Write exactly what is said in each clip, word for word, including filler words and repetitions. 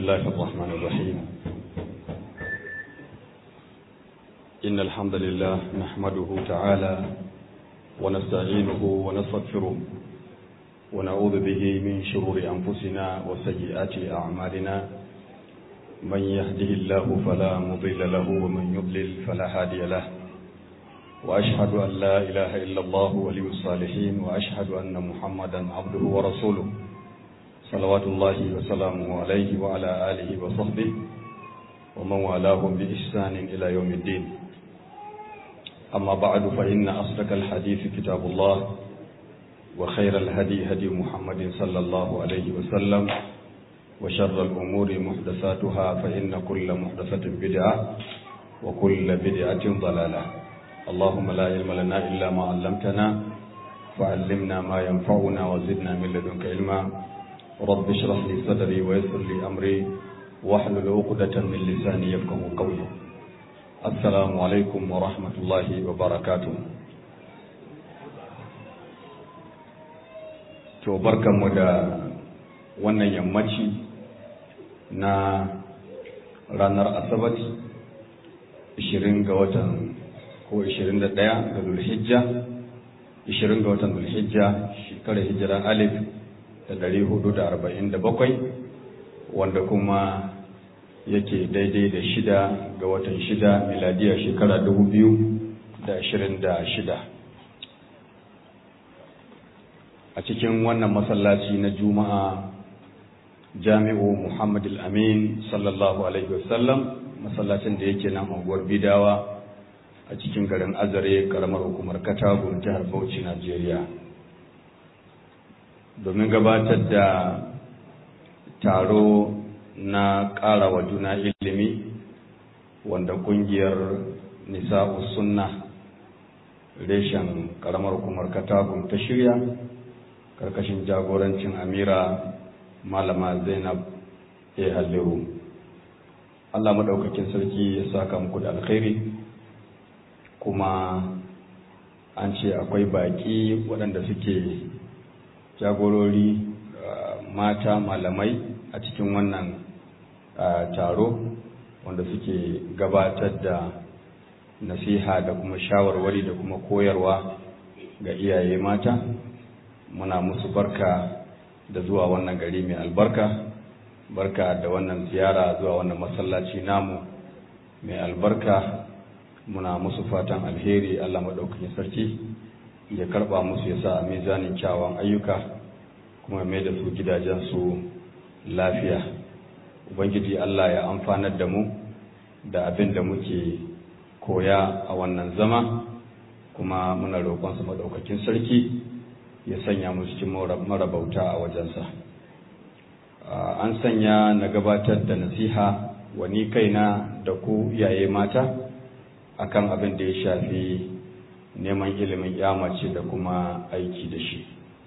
بسم الله الرحمن الرحيم إن الحمد لله نحمده تعالى ونستعينه ونستغفره ونعوذ به من شرور أنفسنا وسيئات أعمالنا من يهده الله فلا مضل له ومن يضلل فلا هادي له وأشهد أن لا إله إلا الله ولي الصالحين وأشهد أن محمدا عبده ورسوله صلوات الله وسلامه عليه وعلى آله وصحبه ومن والاهم بإحسان إلى يوم الدين أما بعد فإن أصدق الحديث كتاب الله وخير الهدي هدي محمد صلى الله عليه وسلم وشر الأمور محدثاتها فإن كل محدثة بدعة وكل بدعة ضلالة اللهم لا علم لنا إلا ما علمتنا فعلمنا ما ينفعنا وزدنا من لدنك علما رب اشرح لي صدري ويسر لي أمري واحلل عقدة من لساني يفقهوا قولي السلام عليكم ورحمة الله وبركاته to barkanmu da wannan yammaci na ranar asabar ishirin ga watan ko ishirin da ɗaya ga Zulhijja ishirin ga watan Zulhijja shekarar hijira alif da ɗari hudu da arba'in da bakwai wanda kuma yake daidai da shida ga watan shida miladiya shekara dubu biyu da ashirin da shida a cikin wannan masallaci na juma'a jami'u Muhammad al-Amin sallallahu alaihi wasallam masallacin da yake nan unguwar Bidawa a cikin garin Azare karamar hukumar Katagun jihar Bauchi Najeriya domin gabatar da taro na ƙara wa juna ilimi wanda ƙungiyar Nisa'us Sunna reshen karamar hukumar Katagun ta shirya karkashin jagorancin Amira Malama Zainab A. Halliru. Allah madaukakin sarki ya saka muku da alkhairi kuma an ce akwai baki waɗanda suke jagorori mata malamai a cikin wannan taro wanda suke gabatar da nasiha da kuma shawarwari da kuma koyarwa ga iyaye mata muna musu barka da zuwa wannan gari mai albarka barka da wannan ziyara zuwa wannan masallaci namu mai albarka muna musu fatan alheri Allah madaukakin sarki ya karba musu ya sa a mizanin kyawun ayyuka kuma mai da su gidajensu lafiya ubangiji Allah ya amfanar da mu da abin da muke koya a wannan zama kuma muna roƙon su madaukakin sarki ya sanya mu cikin marabauta a wajensa an sanya na gabatar da nasiha wa ni kaina da ku iyaye mata akan abin da ya shafi neman ilimin yamace da kuma aiki da shi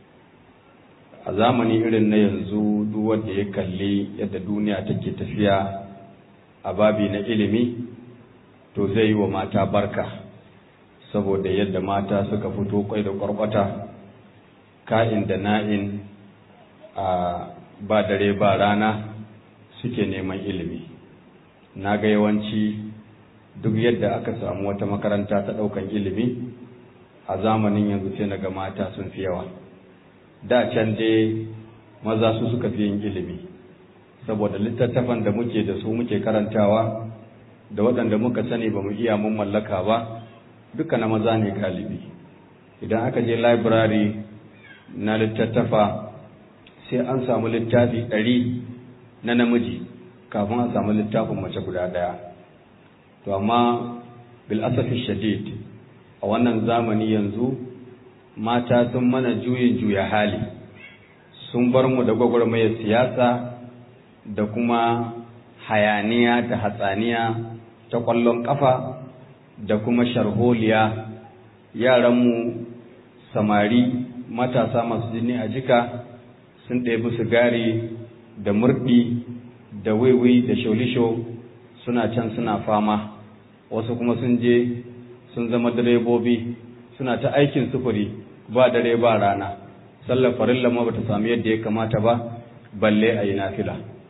a zamani irin na yanzu duk wanda ya kalli yadda duniya take tafiya a babi na ilimi to zai yi wa mata barka saboda yadda mata suka fito kwai da kwarkwata ka'in da na'in a ba dare ba rana suke neman ilimi na ga yawanci duk yadda aka samu wata makaranta ta ɗaukan ilimi a zamanin yanzu sai na ga mata sun fi yawa da can dai maza su suka fi yin ilimi saboda littattafan da muke da su muke karantawa da waɗanda muka sani ba mu iya mun mallaka ba duka na maza ne galibi idan aka je library na littattafa sai an samu littafi ɗari na namiji kafin a samu littafin mace guda ɗaya to amma bil asafi shadid a wannan zamani yanzu mata sun mana juyin juya hali sun bar mu da gwagwarmayar siyasa da kuma hayaniya da hatsaniya ta ƙwallon ƙafa da kuma sharholiya yaranmu samari matasa masu jini a jika sun ɗebi sigari da murɗi da wiwi da sholisho suna can suna fama wasu kuma sun je sun zama direbobi suna ta aikin sufuri ba dare ba rana sallar farilla ma bata samu yadda ya kamata ba balle a yi nafila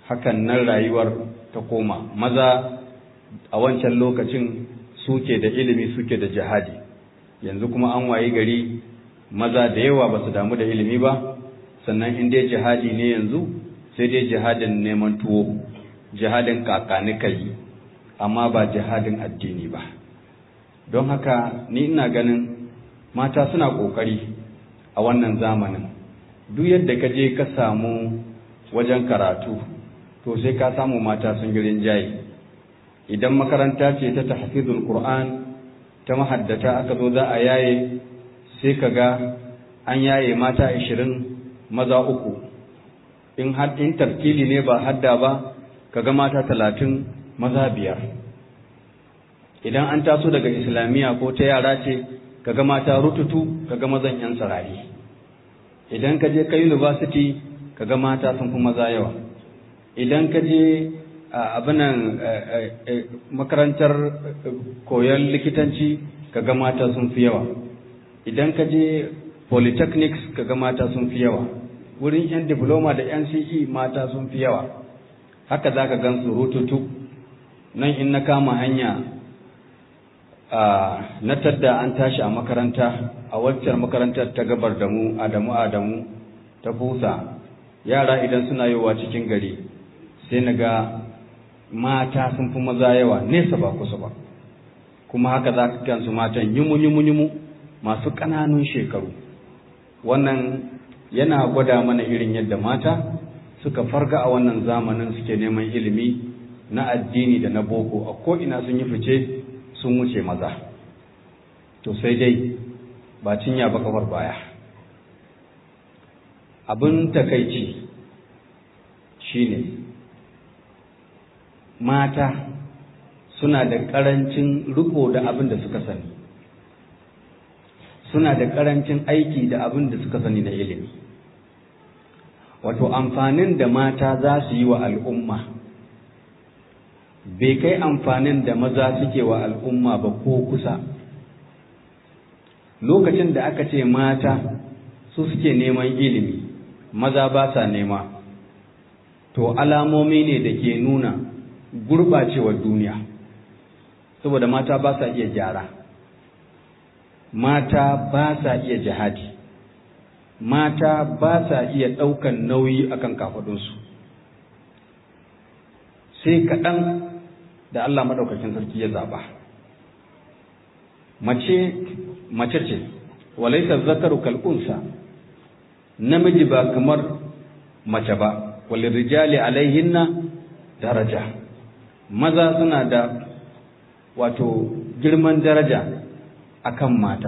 hakan nan rayuwar ta koma. Maza a wancan lokacin suke da ilimi suke da jihadi, yanzu kuma an wayi gari maza da yawa ba su damu da ilimi ba, sannan in dai jihadi ne yanzu sai dai jihadin neman tuwo, jihadin kakanikai, amma ba jihadin addini ba. Don haka ni ina ganin mata suna ƙoƙari a wannan zamanin. Duk yadda ka je ka samu wajen karatu to sai ka samu mata sun girin jayi. Idan makaranta ce ta tahfizul Qur'an ta mahaddata aka zo za a yaye, sai ka ga an yaye mata ashirin maza uku. In har in tartili ne ba hadda ba, ka ga mata talatin maza biyar. Idan an taso daga islamiyya ko ta yara ce, ka ga mata rututu, ka ga mazan yan sarari. Idan ka je ka university, ka ga mata sun fi maza yawa. Idan ka je abinan makarantar koyon likitanci, ka ga mata sun fi yawa. Idan ka je polytechnics, ka ga mata sun fi yawa. Wurin yan diploma da N C E mata sun fi yawa. Haka za ka gan su rututu. Nan in na kama hanya na tadda an tashi a makaranta, a waccan makarantar ta gabar da mu Adamu Adamu ta Busa, yara idan suna yowa cikin gari sai na ga mata sun fi maza yawa nesa ba kusa ba. Kuma haka za ka gansu matan yumu yumu yumu masu ƙananun shekaru. Wannan yana gwada mana irin yadda mata suka farga a wannan zamanin, suke neman ilimi na addini da na boko, a ko'ina sun yi fice sun wuce maza. To sai dai ba cinya ba kafar baya. Abin takaici shine mata suna da ƙarancin riko da abin da suka sani, suna da ƙarancin aiki da abin da suka sani na ilimi. Wato amfanin da mata za su yi wa al'umma bai kai amfanin da maza suke wa al'umma ba ko kusa. Lokacin da aka ce mata su suke neman ilimi, maza ba sa nema, to alamomi ne da ke nuna gurɓacewar duniya, saboda mata ba sa iya gyara, mata ba sa iya jihadi, mata ba sa iya ɗaukan nauyi akan kafaɗunsu. Sai kaɗan da Allah maɗaukakin sarki ya zaɓa. Mace mace ce, walaisa zakaru kal'unsa, namiji ba kamar mace ba, walin rijali alaihinna daraja. Maza suna da wato girman daraja akan mata.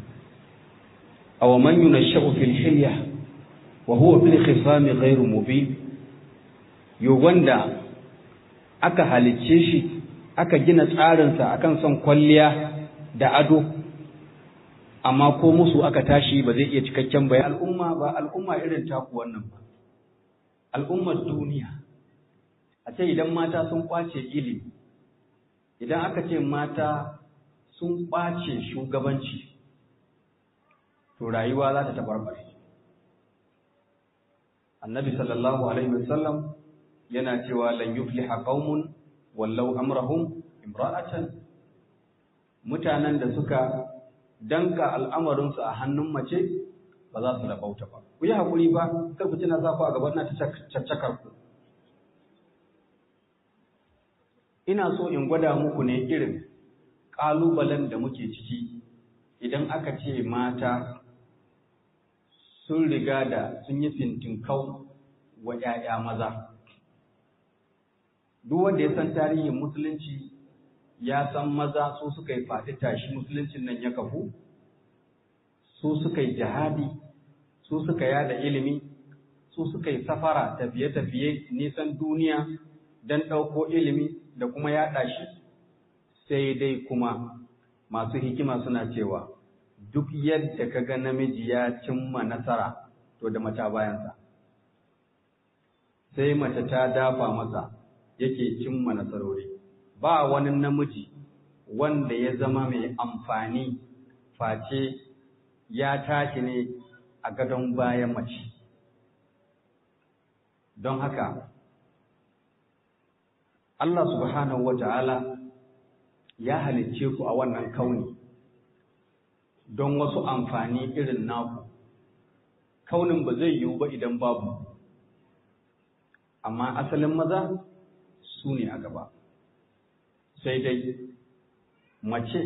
Aw man yunashau fil hilya wa huwa fil khisami ghairu mubin. Yo wanda aka halicce shi, aka gina tsarinsa akan son kwalliya da ado, amma ko musu aka tashi ba zai iya cikakken bayan. Al'umma ba al'umma irin taku wannan ba, al'ummar duniya. A ce idan mata sun kwace ilimi, idan aka ce mata sun kwace shugabanci, to rayuwa za ta tabarbare. Annabi sallallahu alaihi wasallam yana cewa lan yufliha qaumun wallau amrahum imra'atan. Mutanen da suka danka al'amarinsu a hannun mace ba za su rabauta ba. Ku yi hakuri ba, kar ku tuna za ku a gaban na ta caccakar ku. Ina so in gwada muku ne irin ƙalubalen da muke ciki idan aka ce mata sun riga da sun yi fintinkau wa ‘ya'ya maza. Duk wanda ya san tarihin musulunci ya san maza su suka yi faɗi tashi musuluncin nan ya kafu, su suka yi jihadi, su suka yada ilimi, su suka yi safara tafiye-tafiye nisan duniya don ɗauko ilimi da kuma yaɗa shi. Sai dai kuma masu hikima suna cewa duk yadda ka ga namiji ya cimma nasara to da mace bayansa, sai mace ta dafa masa yake cimma nasarori. Ba wani namiji wanda ya zama mai amfani face ya tashi ne a gadon bayan mace. Don haka Allah subhanahu wata'ala ya halicce ku a wannan kauni don wasu amfani irin naku. Kaunin ba zai yiwu ba idan babu, amma asalin maza su ne a gaba. Sai dai mace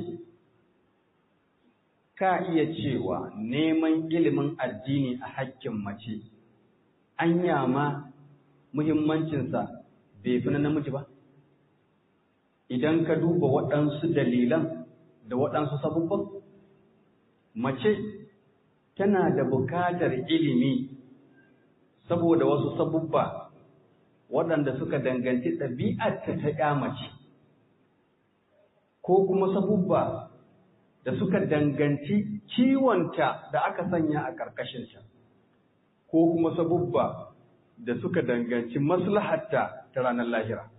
ka iya cewa neman ilimin addini a hakkin mace anya ma muhimmancinsa bai fi na namiji ba? Idan ka duba waɗansu dalilan da waɗansu sabubban, mace tana da bukatar ilimi saboda wasu sabubba waɗanda suka danganci ɗabi'arta ta ƴa mace, ko kuma sabubba da suka danganci ciwonta da aka sanya a ƙarƙashinta, ko kuma sabubba da suka danganci maslahatta ta ranar lahira.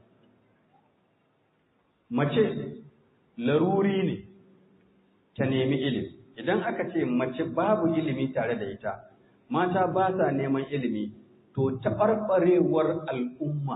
Mace laruri ne ta nemi ilimi. Idan aka ce mace babu ilimi tare da ita, mata ba sa neman ilimi, to taɓarɓarewar al'umma,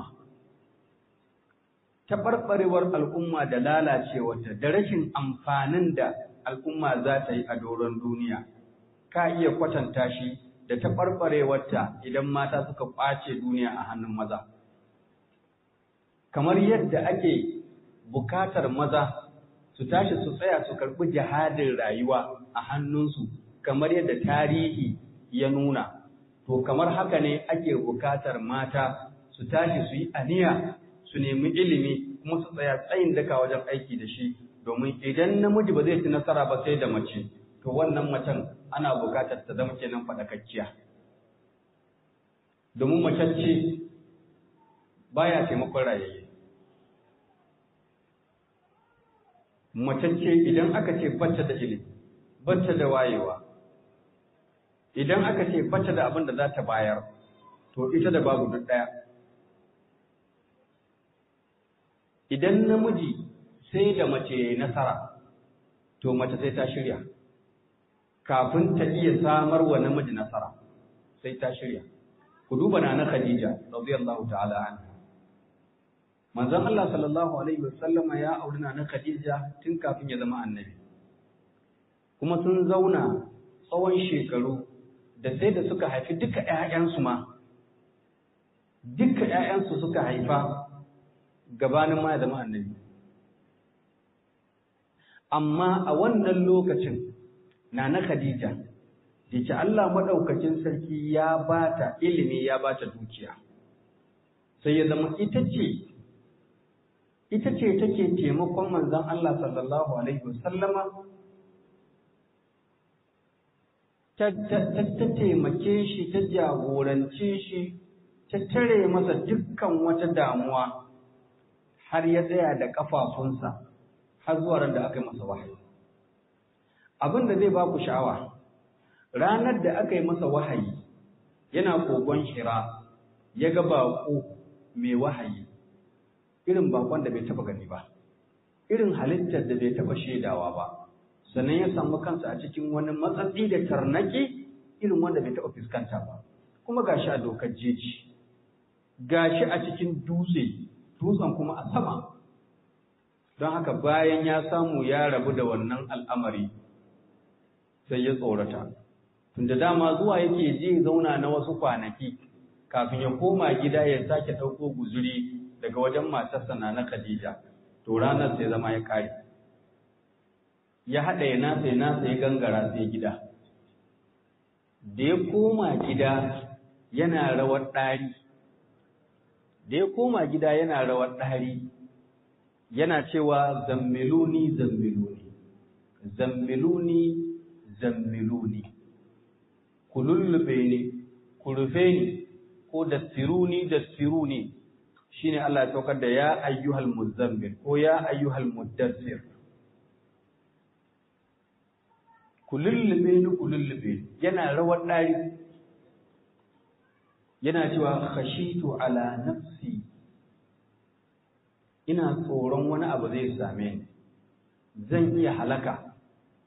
taɓarɓarewar al'umma da lalacewarta da rashin amfanin da al'umma za ta yi a doron duniya, ka iya kwatanta shi da taɓarɓarewarta idan mata suka ƙwace duniya a hannun maza. Kamar yadda ake bukatar maza su tashi su tsaya su karɓi jihadin rayuwa a hannunsu kamar yadda tarihi ya nuna, to kamar haka ne ake bukatar mata su tashi su yi aniya su nemi ilimi kuma su tsaya tsayin daka wajen aiki da shi, domin idan namiji ba zai ci nasara ba sai da mace, to wannan macen ana bukatar ta zama kenan faɗakakkiya. Domin macece baya taimakon rayayye. Macece idan aka ce bacce da ilimi, bacce da wayewa, idan aka ce bacce da abin da za ta bayar, to ita da babu duk ɗaya. Idan namiji sai da mace ya yi nasara, to mace sai ta shirya. Kafin ta iya samar wa namiji nasara, sai ta shirya. Ku duba na na Khadija, radiyallahu ta'ala anha. Manzon Allah sallallahu alaihi wasallam ya auri na Khadija tun kafin ya zama annabi. Kuma sun zauna tsawon shekaru da sai da suka haifi duka ƴaƴansu ma. Duka ƴaƴansu suka haifa gabanin ma ya zama annabi. Amma a wannan lokacin Nana Khadija, dake Allah madaukakin sarki ya bata ilimi ya bata dukiya. Sai ya zama ita ce ita ce take taimakon manzon Allah sallallahu alaihi wasallama ta ta taimake shi, ta jagorance shi, ta tare masa dukkan wata damuwa har ya tsaya da kafafunsa har zuwa ran da aka yi masa wahayi. Abin da zai ba ku sha'awa, ranar da aka yi masa wahayi yana kogon Hira, ya ga baƙo mai wahayi, irin bakon da bai taba gani ba, irin halittar da bai taba shaidawa ba, sannan ya samu kansa a cikin wani matsatsi da tarnaki irin wanda bai taba fuskanta ba, kuma gashi a dokar jeji, gashi a cikin dutse, dutsen kuma a sama. Don haka bayan ya samu ya rabu da wannan al'amari, sai ya tsorata, tunda dama zuwa yake je zauna na wasu kwanaki kafin ya koma gida ya sake ɗauko guzuri daga wajen matarsa na Khadija, to ranar sai zama ya kare. Ya haɗa ya nasa ya nasa ya gangara sai gida. Da ya koma gida yana rawar ɗari. Da ya koma gida yana rawar ɗari, yana cewa zammiluni zammiluni, zammiluni zammiluni, ku lullube ni, ku rufe ni, ko dastiruni dastiruni. Shine Allah ya saukar da ya ayyuhal muzammil ko ya ayyuhal muddassir, ku lullube ni ku lullube ni. Yana rawar ɗari, yana cewa khashitu ala nafsi, ina tsoron wani abu zai same ni, zan iya halaka.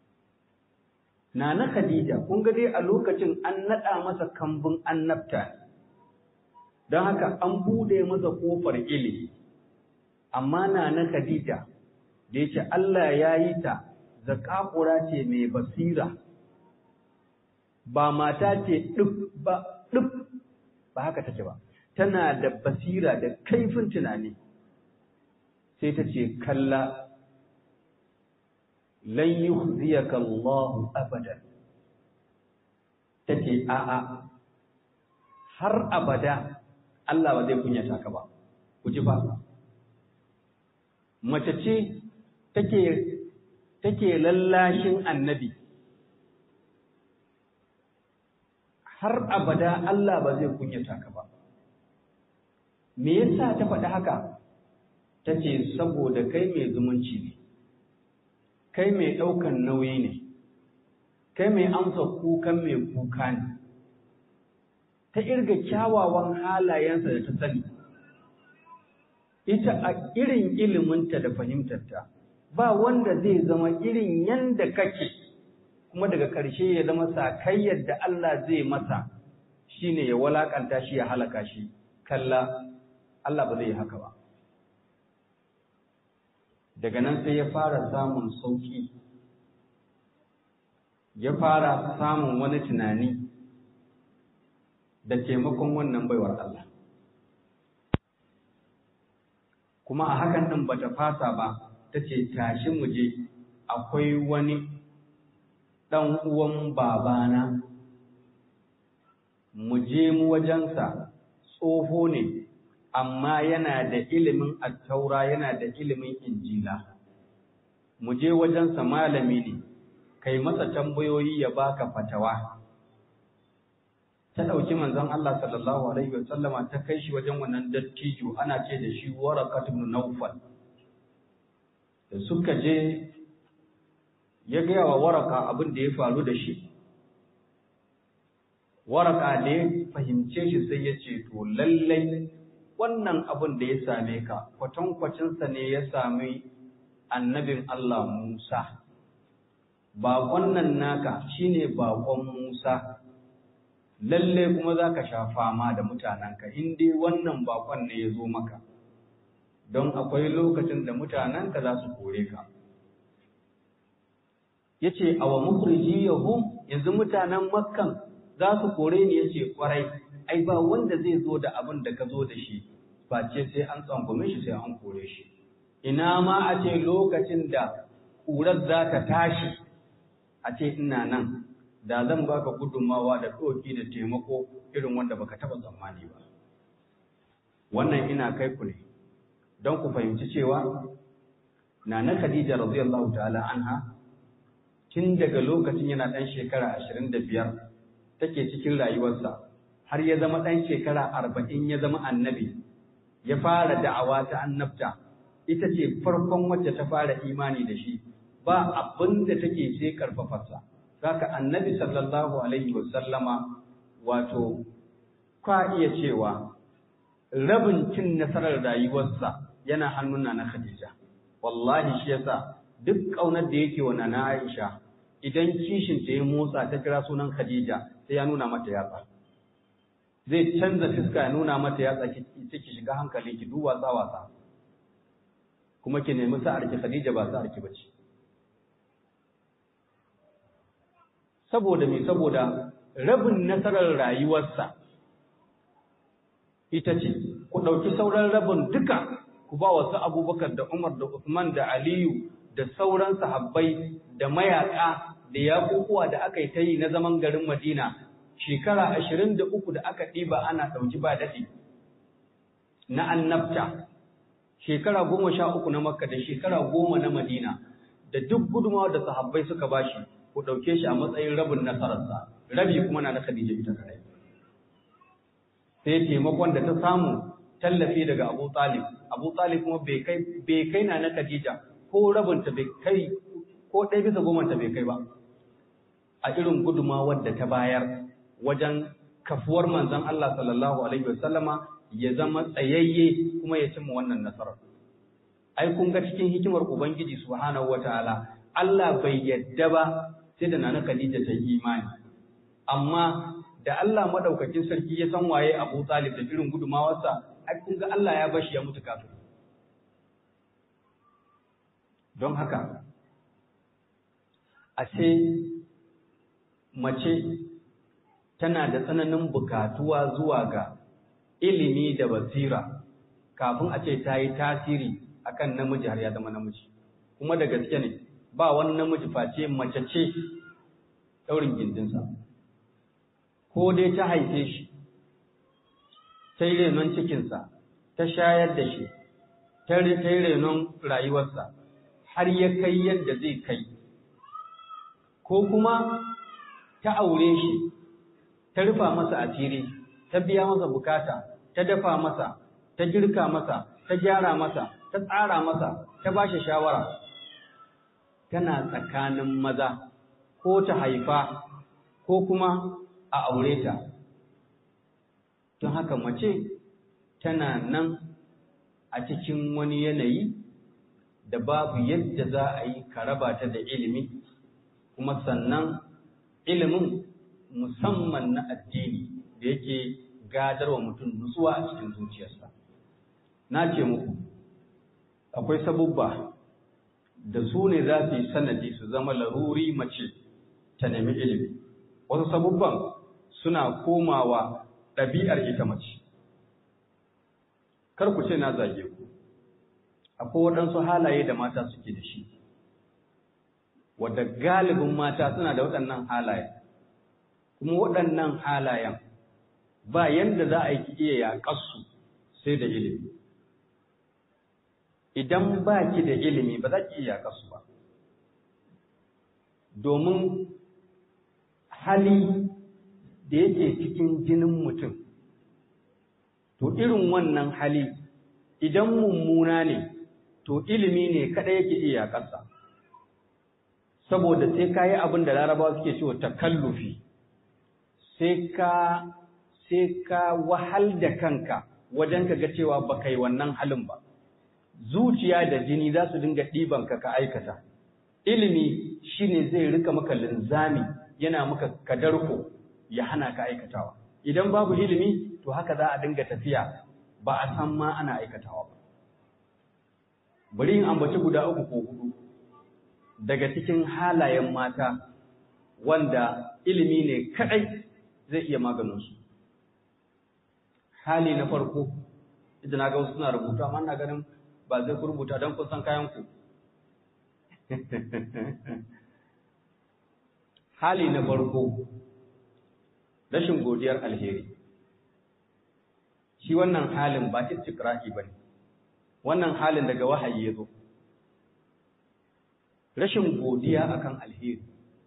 Nana Khadija, kun ga dai a lokacin an naɗa masa kambun annabta, don haka an bude masa kofar ilimi, amma na na Khadija da yake Allah ya yi ta zakakura ce mai basira, ba mata ce duk ba duk ba haka take ba, tana da basira da kaifin tunani, sai ta ce kalla lan yukhziyaka Allahu abadan, tace a'a har abada Allah ba zai kunyata ka ba. Ku ji ba, mace ce take take lallashin annabi, har abada Allah ba zai kunyata ka ba. Me yasa ta faɗi haka? Tace saboda kai mai zumunci ne, kai mai ɗaukan nauyi ne, kai mai amsa kukan mai kuka ne. Ta irga kyawawan halayensa da ta sani, ita a irin iliminta da fahimtarta ba wanda zai zama irin yanda kake, kuma daga ƙarshe ya zama sakayyar da Allah zai masa shine ya walakanta shi ya halaka shi. Kalla, Allah ba zai yi haka ba. Daga nan sai ya fara samun sauki, ya fara samun wani tunani da taimakon wannan baiwar Allah. Kuma a hakan ɗin ba ta fasa ba, ta ce tashi mu je, akwai wani ɗan uwan babana, mu je mu wajensa, tsoho ne, amma yana da ilimin attaura, yana da ilimin injila. Mu je wajensa malami ne, kai masa tambayoyi ya baka fatawa. Ta ɗauki manzon Allah sallallahu alaihi wa sallama ta kai shi wajen wannan dattijo, ana ce da shi Waraqat ibn Nawfal. Da suka je ya gaya wa Waraka abin da ya faru da shi. Waraka da ya fahimce shi sai ya ce to lallai wannan abin da ya same ka kwatankwacinsa ne ya sami annabin Allah Musa. Baƙon nan naka shine baƙon Musa. Lalle kuma za ka sha fama da mutanenka in dai wannan baƙon ne ya zo maka, don akwai lokacin da mutanenka za su kore ka. Ya ce, awa mukhriji yahu, yanzu mutanen Makkan za su kore ni? Ya ce, ƙwarai, ai ba wanda zai zo da abin da ka zo da shi, ba ce sai an tsangwame shi sai an kore shi. Ina ma a ce lokacin da ƙurar za ta tashi, a ce ina nan, da zan baka gudunmawa da ɗoki da taimako irin wanda baka taɓa tsammani ba. Wannan ina kai ku ne, don ku fahimci cewa Nana Khadija radiyallahu ta'ala anha, tun daga lokacin yana ɗan shekara ashirin da biyar take cikin rayuwarsa, har ya zama ɗan shekara arba'in ya zama annabi, ya fara da'awa ta annabta, ita ce farkon wacce ta fara imani da shi, ba abin da take sai karfafarsa. Saka annabi sallallahu alaihi wasallama wato ka iya cewa rabin cin nasarar rayuwarsa yana hannun Nana Khadija. Wallahi shi yasa duk kaunar da yake wa Nana Aisha, idan kishin ta ya motsa ta kira sunan Khadija sai ya nuna mata yatsa. Zai canza fiska ya nuna mata yatsa ki ki shiga hankali ki duba wasa wasa. Kuma ki nemi sa'ar ki Khadija ba sa'ar ki bace. Saboda me? Saboda rabin nasarar rayuwarsa ita ce, ku ɗauki sauran rabin duka ku ba wasu Abubakar da Umar da Usman da Aliyu da sauran sahabbai da mayaka da yakukuwa da aka yi ta yi na zaman garin Madina, shekara ashirin da uku da aka ɗiba ana ɗauki ba daɗi na annabta, shekara goma sha uku na Makka da shekara goma na Madina, da duk gudunmawa da sahabbai suka bashi, ku ɗauke shi a matsayin rabin nasararsa, rabi kuma na na Khadija ita kadai. Sai taimakon da ta samu tallafi daga Abu Talib, Abu Talib kuma bai kai bai kai na na Khadija ko rabinta bai kai ko ɗaya bisa goma ta bai kai ba. A irin gudunmawar da ta bayar wajen kafuwar manzon Allah sallallahu alaihi wasallama ya zama tsayayye kuma ya cimma wannan nasarar. Ai kun ga cikin hikimar Ubangiji subhanahu wataala, Allah bai yadda ba sai da Nana Khadija ta yi imani. Amma da Allah madaukakin sarki ya san waye Abu Talib da irin gudumawarsa, ai kun ga Allah ya bashi ya mutu kafin. don haka a ce mace tana da tsananin bukatuwa zuwa ga ilimi da basira kafin a ce ta yi tasiri akan namiji har ya zama namiji. Kuma da gaske ne ba wani namiji face mace ce daurin gindinsa, ko dai ta haife shi, ta yi renon cikinsa, ta shayar da shi, ta yi renon rayuwarsa har ya kai yadda zai kai, ko kuma ta aure shi, ta rufa masa asiri, ta biya masa bukata, ta dafa masa, ta girka masa, ta gyara masa, ta tsara masa, ta ba shi shawara. Tana tsakanin maza, ko ta haifa ko kuma a aure ta. Don haka mace tana nan a cikin wani yanayi da babu yadda za a yi ka raba ta da ilimi, kuma sannan ilimin musamman na addini da yake gadarwa mutum nutsuwa a cikin zuciyarsa. Na ce muku, akwai sabubba da su ne za su yi sanadi su zama laruri mace ta nemi ilimi. Wasu sabubban suna komawa ɗabi'ar ita mace. Kar ku ce na zage ku, akwai waɗansu halaye da mata suke da shi, wadda galibin mata suna da waɗannan halaye, kuma waɗannan halayen ba yanda za a yi iya yaƙarsu sai da ilimi. Idan ba ki da ilimi ba za ki iya yaƙarsu ba, domin hali da yake cikin jinin mutum, to irin wannan hali idan mummuna ne, to ilimi ne kada yake iya yaƙarsa, saboda sai ka yi abin da Larabawa suke cewa takallufi, sai ka sai ka wahal da kanka wajen ka ga cewa ba kai wannan halin ba. Zuciya da jini za su dinga ɗiban ka ka aikata. Ilimi shine zai rika maka linzami, yana maka kadarko ya hana ka aikatawa. Idan babu ilimi to haka za a dinga tafiya ba a san ma ana aikatawa ba. Bari in ambaci guda uku ko hudu daga cikin halayen mata wanda ilimi ne kadai zai iya maganin su. Hali na farko, idan na ga wasu suna rubuta, amma ina ganin ba zai ku rubuta don kun san kayan ku. Hali na farko, rashin godiyar alheri. Shi wannan halin ba istiqra'i bane. Wannan halin daga wahayi ya zo. Rashin godiya akan alheri.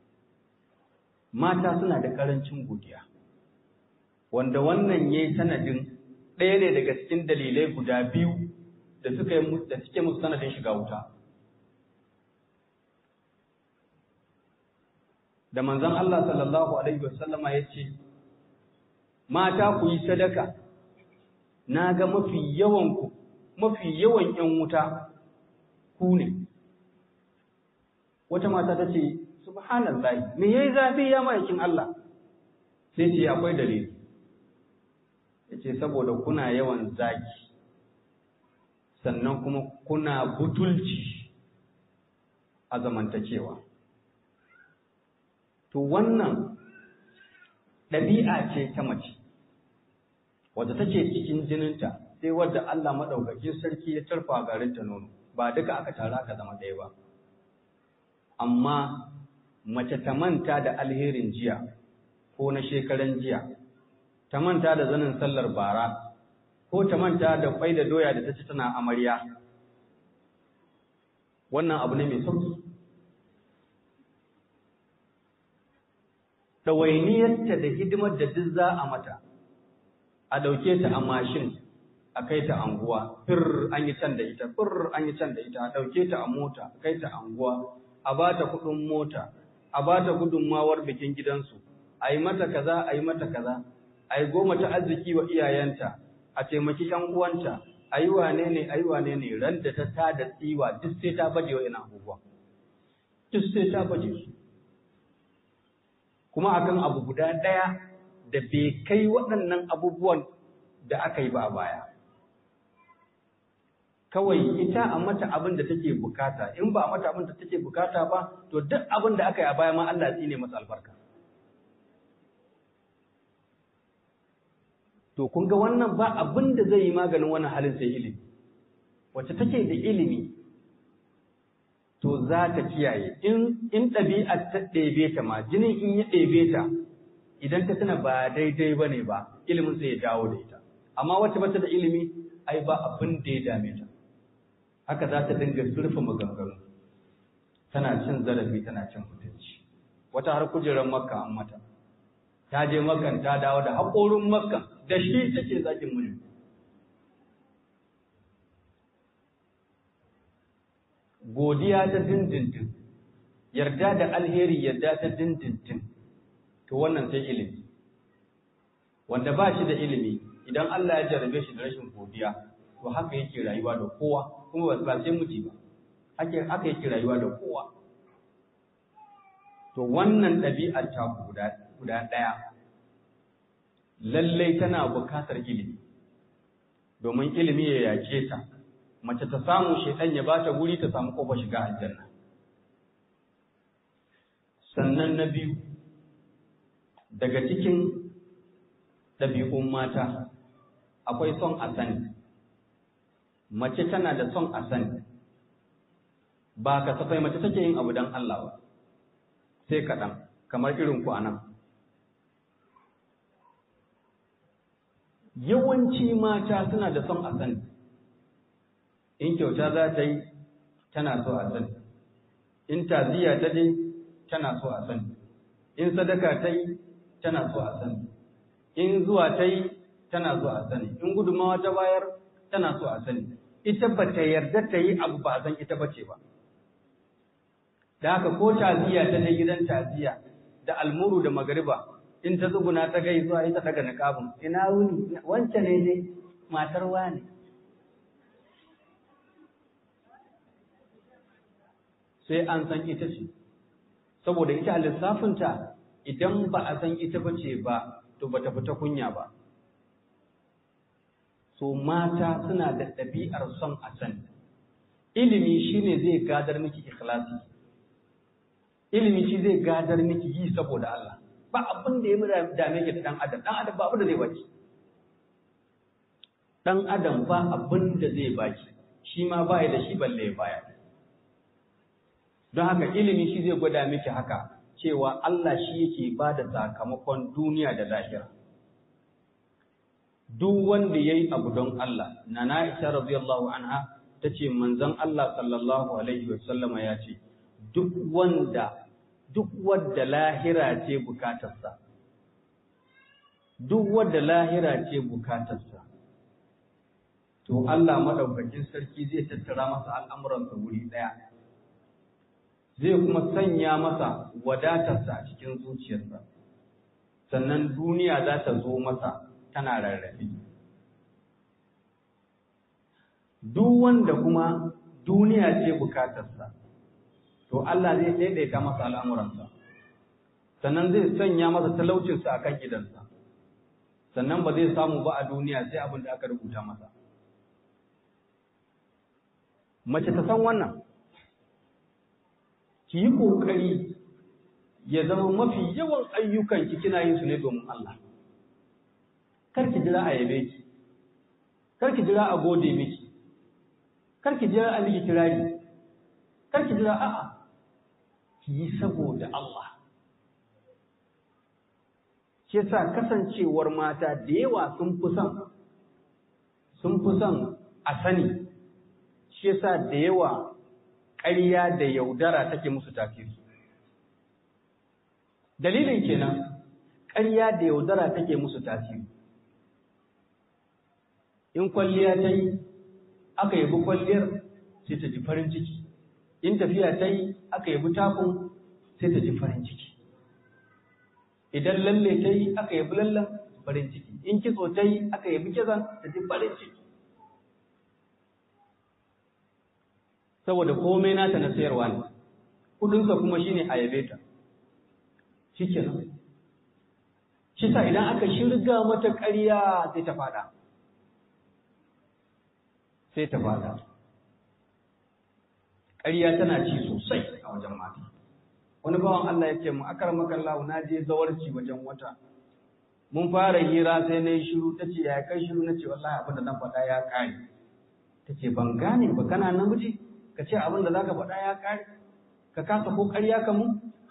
Mata suna da karancin godiya, wanda wannan yayi sanadin ɗaya ne daga cikin dalilai guda biyu da suka yi da suke musu sanadin shiga wuta. Da manzon Allah sallallahu alaihi wasallama yace, mata ku yi sadaka, naga mafi yawan ku mafi yawan ƴan wuta ku ne. Wata mata tace, subhanallahi, me yayi zafi ya maikin Allah? Sai ce akwai dalili. Yace saboda kuna yawan zaki, sannan kuma kuna butulci a zamantakewa. To wannan ɗabi'a ce ta mace, wadda take cikin jininta, sai wadda Allah maɗaukakin sarki ya tarfa garinta nono, ba duka aka tara aka zama ɗaya ba. Amma mace ta manta da alherin jiya ko na shekaran jiya, ta manta da zanin sallar bara, ko ta manta da kwai da doya da ta ci tana amarya. Wannan abu ne mai sauki. Ɗawainiyarta da hidimar da duk za a mata, a ɗauke ta a mashin, a kai ta anguwa, fir an yi can da ita, fir an yi can da ita, a ɗauke ta a mota, a kai ta anguwa, a ba ta kuɗin mota, a ba ta gudunmawar bikin gidansu, a yi mata kaza, a yi mata kaza, a yi goma ta arziki wa iyayenta, a taimaki ‘yan uwanta, a yi wane ne, a yi wane ne, ran da ta tada tsiwa duk sai ta baje wa ina abubuwa, duk sai ta baje su. Kuma akan abu guda ɗaya da bai kai waɗannan abubuwan da aka yi ba a baya. kawai ita a mata abin da take bukata, in ba a mata abin da take bukata ba to duk abin da aka yi a baya ma Allah ya tsine masa albarka. To kun ga wannan ba abin da zai yi maganin wannan halin sai ilimi. Wacce take da ilimi to za ta kiyaye, in in ɗabi'ar ta ɗebe ta ma, jinin in ya ɗebe ta, idan ta tana ba daidai ba ne ba, ilimin sai ya dawo da ita. Amma wacce bata da ilimi, ai ba abin da ya dame ta. Haka za ta dinga zurfa maganganu, tana cin zarafi, tana cin mutunci. Wata har kujerar Makka an mata, ta je Makkan ta dawo da haƙorin Makkan, da shi take zakin mulki. Godiya ta dindindin, yarda da alheri yarda ta dindindin, to wannan sai ilimi. Wanda ba shi da ilimi, idan Allah ya jarabe shi da rashin godiya, to haka yake rayuwa da kowa, kuma ba sai muji ba, haka yake rayuwa da kowa. To wannan ɗabi'ar ta guda guda ɗaya, lallai tana bukatar ilimi, domin ilimi ya yace ta. Mace ta samu shaitan ya bata guri ta samu kofar shiga aljanna. Sannan na biyu, daga cikin ɗabi'un mata akwai son a sani. Mace tana da son a sani, ba kasafai mace take yin abu don Allah ba, sai kaɗan, kamar irin ku anan. Yawanci mata suna da son a sani. In kyauta za ta yi, tana so a sani. In taziya ta je, tana so a sani. In sadaka ta yi, tana so a sani. In zuwa ta yi, tana so a sani. In gudumawa ta bayar, tana so a sani. Ita ba ta yarda ta yi abu ba a san ita ba ce ba. Da haka ko taziya ta je gidan taziya da almuru da magariba, in ta tsuguna ta gai zuwa ita daga niqabin. Ina wuni, wancan ne dai matar wani. Sai an san ita ce, saboda ita a lissafinta idan ba a san ita ba ce ba, to ba ta fita kunya ba. So mata suna da ɗabi'ar son a sani. Ilimi shi ne zai gadar miki ikhlasi. Ilimi shi zai gadar miki yi saboda Allah. Ba abin da ya dame ki da ɗan adam, ɗan adam ba abin da zai baki. Ɗan adam ba abin da zai baki, shi ma baya da shi balle ya baya. Don haka ilimi shi zai gwada miki haka, cewa Allah shi yake ba da sakamakon duniya da lahira. Duk wanda ya yi abu don Allah, na Aisha radiyallahu anha ta ce manzon Allah sallallahu alaihi wasallama ya ce, duk wanda, duk wadda lahira ce bukatarsa, duk wadda lahira ce bukatarsa, to Allah madaukakin sarki zai tattara masa al'amuransa wuri ɗaya. Zai kuma sanya masa wadatarsa a cikin zuciyarsa, sannan duniya za ta zo masa tana rarrafe. Duk wanda kuma duniya ce bukatarsa, to Allah zai daidaita masa al'amuransa, sannan zai sanya masa talaucinsa a kan gidansa, sannan ba zai samu ba a duniya sai abin da aka rubuta masa. Mace ta san wannan, ki yi ƙoƙari ya zama mafi yawan ayyukanki kina yin su ne domin Allah. Kar ki jira a yabe ki, kar ki jira a gode miki, kar ki jira a miki kirari, kar ki jira a'a, ki yi saboda Allah. Shi yasa kasancewar mata da yawa sun fi son sun fi son a sani, shi yasa da yawa ƙarya da yaudara take musu tasiri. Dalilin kenan, ƙarya da yaudara take musu tasiri. In kwalliya ta yi, aka yabi kwalliyar sai ta ji farin ciki. In tafiya ta yi, aka yabi takun sai ta ji farin ciki. Idan lalle ta yi, aka yabi lallen farin ciki. In kitso ta yi, aka yabi kitson ta ji farin ciki. Saboda komai nata na sayarwa ne, kudinsa kuma shine a yabe ta. Shi kenan. Shi sa idan aka shirga mata ƙarya sai ta fada. Sai ta fada. ƙarya tana ci sosai a wajen mata. Wani bawan Allah ya ce mu akramaka Allah na je zawarci wajen wata. Mun fara hira sai na yi shiru ta ce ya kai shiru na ce wallahi abin da zan faɗa ya ƙare. Ta ce ban gane ba kana namiji ka ce abin da za ka faɗa ya ƙare ka kasa ko ƙarya ka mu?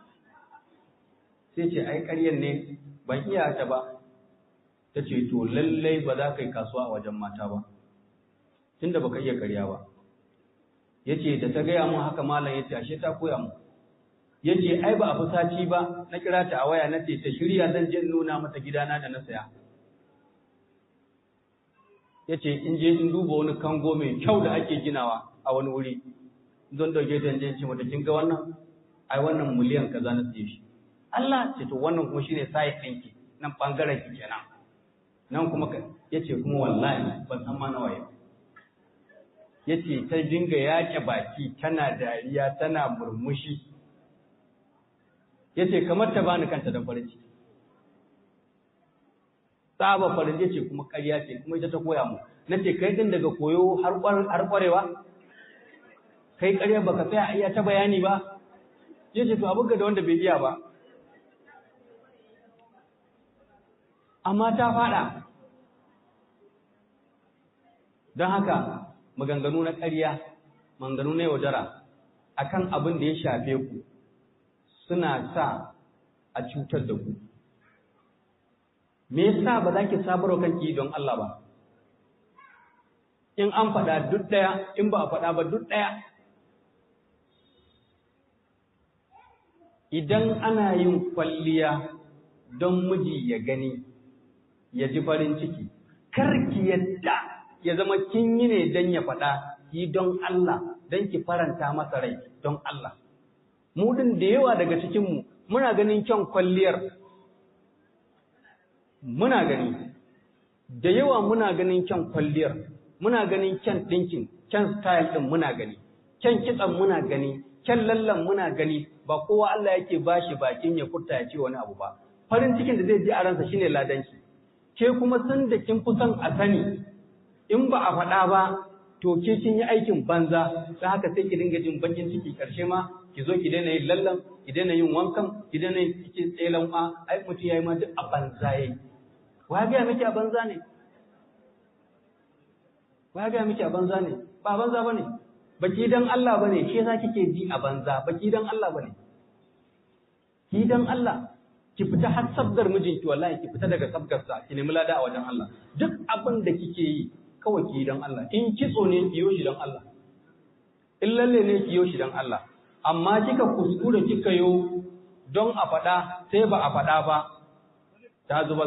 Sai ce ai ƙaryar ne ban iya ta ba. Ta ce to lallai ba za ka yi kasuwa a wajen mata ba tunda baka iya ƙarya ba. Ya ce da ta gaya mun haka malam ya ce ashe ta koya mu. Ya ce ai ba a fusaci ba na kira ta a waya na ce ta shirya zan je nuna mata gidana da na saya. Ya ce in je in duba wani kango mai kyau da ake ginawa a wani wuri don dauke ta je ce mata kin ga wannan ai wannan miliyan kaza na siye shi. Allah ce to wannan kuma shine sai ɗinki nan bangaren ki kenan. Nan kuma ya ce kuma wallahi ban san ma nawa yau. Ya ce ta dinga yaƙe baki tana dariya tana murmushi. Ya ce kamar ta bani kanta da farin ciki. Tsaba farin ya ce kuma ƙarya ce kuma ita ta koya mu. Na ce kai din daga koyo har ƙwarewa? Kai ƙarya baka tsaya iya ta bayani ba? Ya ce to abin da wanda bai iya ba. Amma ta faɗa. Don haka maganganu na ƙarya, maganganu na yaudara akan abin da ya shafe ku suna sa a cutar da ku. Me yasa ba za ki sabarwa kanki don Allah ba? In an faɗa duk ɗaya, in ba a faɗa ba duk ɗaya. Idan ana yin kwalliya don miji ya gani, ya ji farin ciki, kar ki yadda ya zama kin yi ne don ya faɗa, yi don Allah, don ki faranta masa rai don Allah. Mu din da yawa daga cikinmu muna ganin kyan kwalliyar, muna gani, da yawa muna ganin kyan kwalliyar, muna ganin kyan ɗinkin, kyan style ɗin muna gani, kyan kitsan muna gani, kyan lallan muna gani, ba kowa Allah yake bashi bakin ya furta ya ce wani abu ba. Farin cikin da zai ji a ransa shine ladanki. Ke kuma san da kin fi son a sani, in ba a faɗa ba, to ke kin yi aikin banza, ta haka sai ki dinga jin bakin ciki ƙarshe ma ki zo ki daina yin lallan, ki daina yin wankan, ki daina yin cikin tselan a ai mutum yayi ma duk a banza yayi. Wa ga miki a banza ne? Wa ga miki a banza ne? Ba banza bane. Baki dan Allah bane, shi yasa kike ji a banza, baki dan Allah bane. Ki dan Allah. Ki fita har sabgar mijinki wallahi ki fita daga sabgarsa ki nemi lada a wajen Allah. Duk abin da kike yi kawai ki yi don Allah. In kitso ne ki yo shi don Allah. In lalle ne ki yo shi don Allah. Amma kika kuskure kika yo don a faɗa sai ba a faɗa ba ta zuba.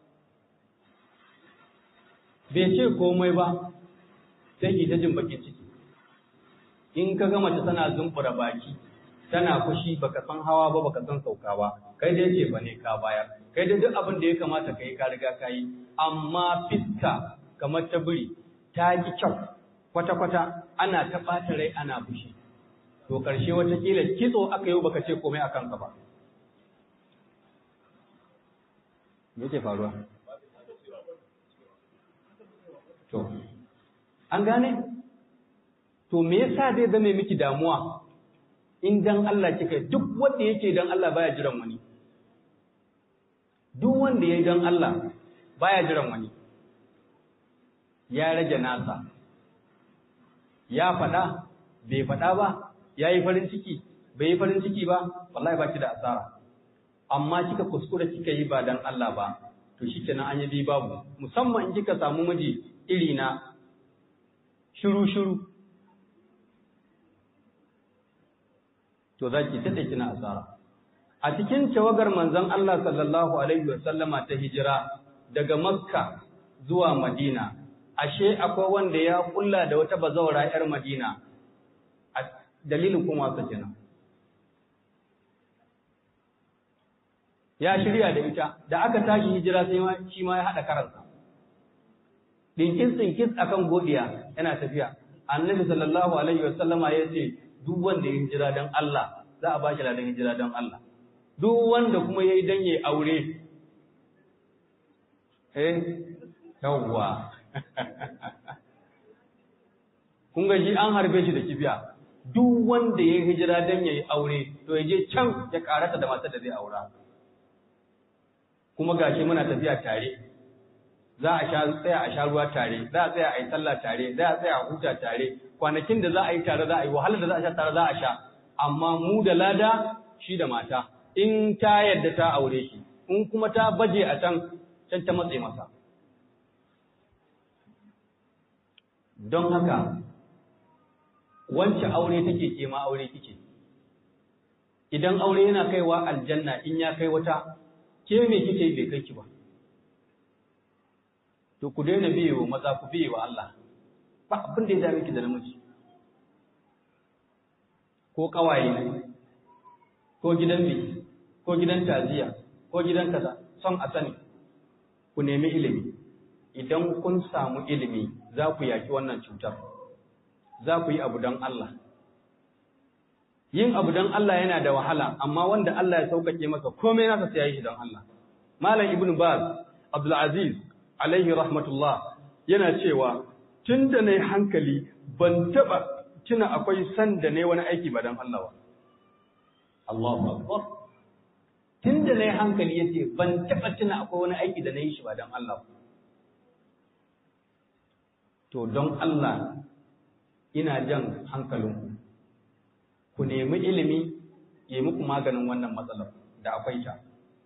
Bai ce komai ba sai ki ta jin bakin ciki. In ka ga mace tana zumbura baki tana fushi baka san hawa ba baka san sauka ba, kai dai ce bane ka bayar, kai dai duk abin da ya kamata kai ka riga ka yi, amma fiska kamar ta biri ta ki kyau kwata kwata ana ta ɓata rai ana fushi, to karshe wata kila kitso aka yi baka ce komai akan ka ba. Me yake faruwa? To an gane? To me yasa zai zame miki damuwa? In dan Allah kika duk wanda yake dan Allah baya jiran wani. Duk wanda yayi dan Allah baya jiran wani. Ya rage nasa. Ya fada bai fada ba, yayi farin ciki, bai yi farin ciki ba, wallahi baki da asara. Amma kika kuskura kika yi ba dan Allah ba, to shikenan an yi bi babu. Musamman in kika samu miji iri na shiru shiru. To za ki tada kina asara. A cikin tawagar manzon Allah sallallahu alaihi wasallama ta hijira daga Makka zuwa Madina, ashe akwai wanda ya kulla da wata bazawara yar Madina. A dalilin kuma sa kenan. Ya shirya da ita, da aka tashi hijira sai ma shi ma ya hada karansa. Dinkin tsinkis akan godiya yana tafiya. Annabi sallallahu alaihi wasallama ya ce duk wanda ya hijira don Allah za a ba shi ladan hijira don Allah. Duk wanda kuma ya yi don ya aure, eh, yawwa. Kun ga shi an harbe shi da kibiya, duk wanda ya hijira dan yayi aure to ya je can ya karata da matar da zai aura. Kuma gashi muna tafiya tare, za a sha tsaya a sha ruwa tare, za a tsaya a yi sallah tare, za a tsaya a huta tare, kwanakin da za a yi tare za a yi, wahalar da za a sha tare za a sha, amma mu da lada shi da mata, in ta yadda ta aure shi, in kuma ta baje a can, can ta matse masa. Don haka, wance aure take ke ma aure kike. Idan aure yana kaiwa aljanna in ya kai wata, ke me kike bai kai ki ba. To ku daina biye wa maza ku biye wa Allah. Ba abin da ya dame ki da namiji. Ko kawaye ne, ko gidan biki, ko gidan taziya, ko gidan kaza, son a sani. Ku nemi ilimi. Idan kun samu ilimi, za ku yaki wannan cutar. Za ku yi abu don Allah. Yin abu don Allah yana da wahala, amma wanda Allah ya sauƙaƙe masa komai nasa sai ya yi shi don Allah. Malam Ibn Baz, Abdul Aziz, alaihi rahmatullah, yana cewa tun da na yi hankali ban taɓa tuna akwai san da na yi wani aiki ba don Allah ba. Allahu Akbar. Tun da na yi hankali ya ce ban taɓa tuna akwai wani aiki da na yi shi ba don Allah ba. To don Allah ina jan hankalinku. Ku nemi ilimi ya muku maganin wannan matsalar da akwai ta.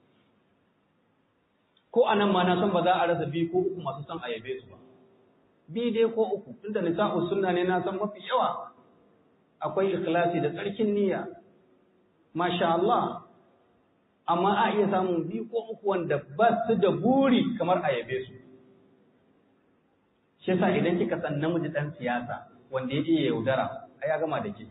Ko anan ma na san ba za a rasa biyu ko uku masu son a yabe su ba. Biyu dai ko uku, tunda nisa'u sunna ne na san mafi yawa. Akwai ikhlasi da tsarkin niyya. Masha Allah. Amma a iya samun biyu ko uku wanda ba su da buri kamar a yabe su. Shi yasa idan kika san namiji dan siyasa wanda ya iya yaudara, ai ya gama da ke.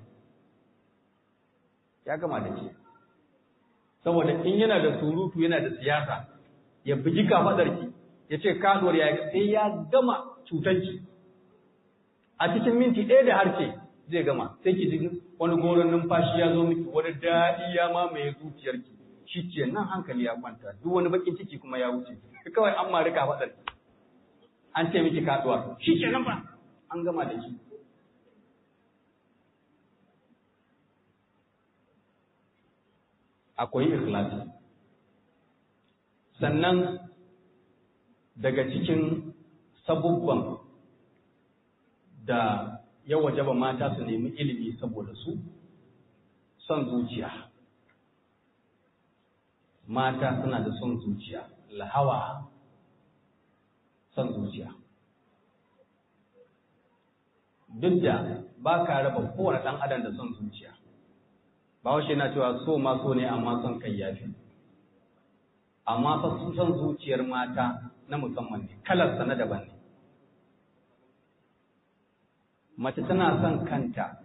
Ya gama da ke. Saboda in yana da surutu yana da siyasa, ya buji kafadarki, ya ce kaduwar ya sai ya gama cutanki. A cikin minti ɗaya da harshe zai gama, sai ki ji wani goron numfashi ya zo miki, wani daɗi ya mamaye zuciyarki. Shi ce nan hankali ya kwanta, duk wani bakin ciki kuma ya wuce. Kawai an mari kafadarki. An ce miki kaduwar, shi ke nan ba, an gama da shi. Akwai ikhlasi. Sannan daga cikin sabubban da ya wajaba mata su nemi ilimi saboda su, son zuciya. Mata suna da son zuciya, lahawa, son zuciya. Duk da ba ka raba kowane ɗan adam da son zuciya. Bahaushe na cewa so ma so ne amma son kai yafi. Amma fa son zuciyar mata na musamman ne, kalarsa na daban ne. Mace tana son kanta.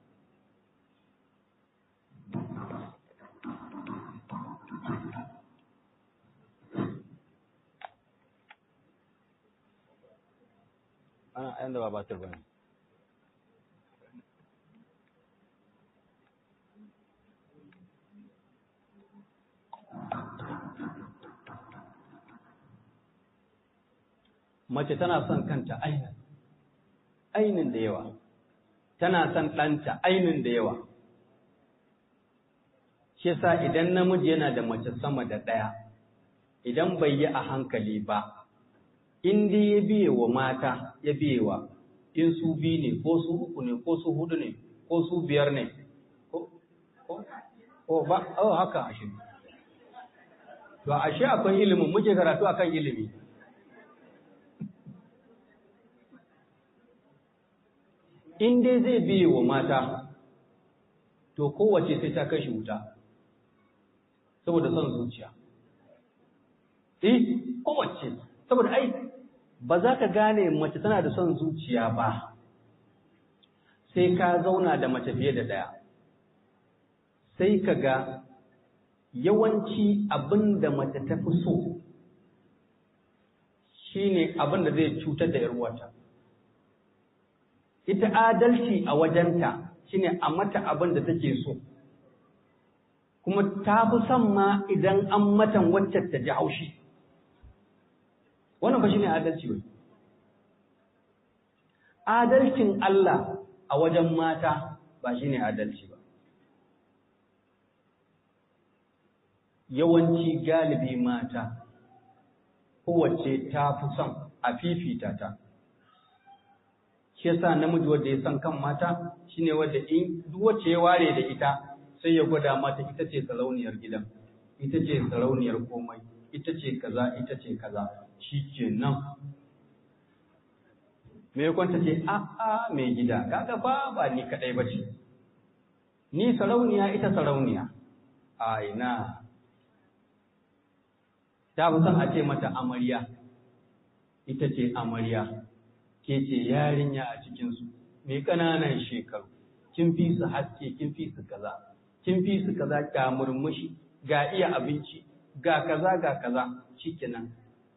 Ana ayan da ba batir bane. Mace tana son kanta ainin, ainin da yawa, tana son ɗanta ainin da yawa. Shi sa idan namiji yana da mace sama da ɗaya, idan bai yi a hankali ba, in dai ya biye wa mata ya biye wa, in su biyu ne, ko su uku ne, ko su hudu ne, ko su biyar ne, ko, ko, ko ba, oh haka ashe. To ashe akwai ilimin, muke karatu akan ilimi. In dai zai biye wa mata, to kowace sai ta kai shi wuta, saboda son zuciya. Eh, kowace, saboda ai, ba za ka gane mace tana da son zuciya ba, sai ka zauna da mace fiye da ɗaya. Sai ka ga yawanci abin da mace ta fi so, shi ne abin da zai cutar da ‘yar'uwata. Ita adalci a wajenta shine a mata abin da take so, kuma ta fi son ma idan an matan wacce ta ji haushi. Wannan ba shine adalci wai. Adalcin Allah a wajen mata ba shine adalci ba. Yawanci galibi mata kowace ta fi son a fifita ta. Shi yasa namiji wanda ya san kan mata shine wanda in duk wacce ya ware da ita sai ya gwada mata ita ce sarauniyar gidan, ita ce sarauniyar komai, ita ce kaza, ita ce kaza, shikenan. Me kwanta ce a a mai gida, kaga fa ba ni kadai bace. Ni sarauniya ita sarauniya. A ina. Ta fi son a ce mata amarya, ita ce amarya, ke ce yarinya a cikinsu, mai ƙananan shekaru, kin fi su haske, kin fi su kaza, kin fi su kaza ga murmushi, ga iya abinci, ga kaza ga kaza, shikenan.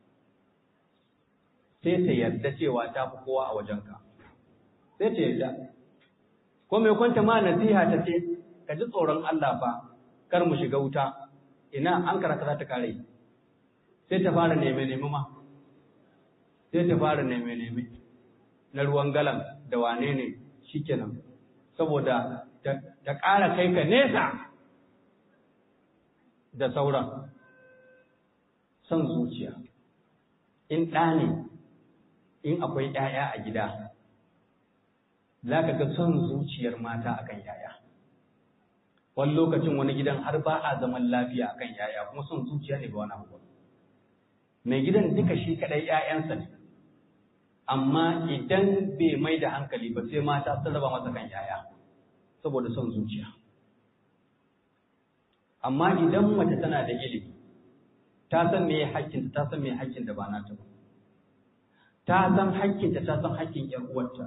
Sai ta yarda cewa ta fi kowa a wajenka, sai ta yarda. Ko mai kwanta ma nasiha ta ce, ka ji tsoron Allah fa, kar mu shiga wuta, ina an karata za ta kare. Sai ta fara neme-neme ma, sai ta fara neme-neme na ruwan galan da wane ne shi kenan, saboda ta ƙara kai ka nesa da sauran son zuciya. In ɗa ne, in akwai ‘ya'ya a gida, za ka ga son zuciyar mata akan ‘ya'ya. Wani lokacin wani gidan har ba a zaman lafiya akan ‘ya'ya, kuma son zuciya ne ba wani abu. Mai gidan duka shi kaɗai ‘ya'yansa ne, amma idan bai mai da hankali ba sai mata sun raba masa kan ‘ya'ya, saboda son zuciya. Amma idan mace tana da ilimi, ta san me hakkinta, ta san me hakkin da ba nata ba, ta san hakkinta, ta san hakkin ‘yar uwarta,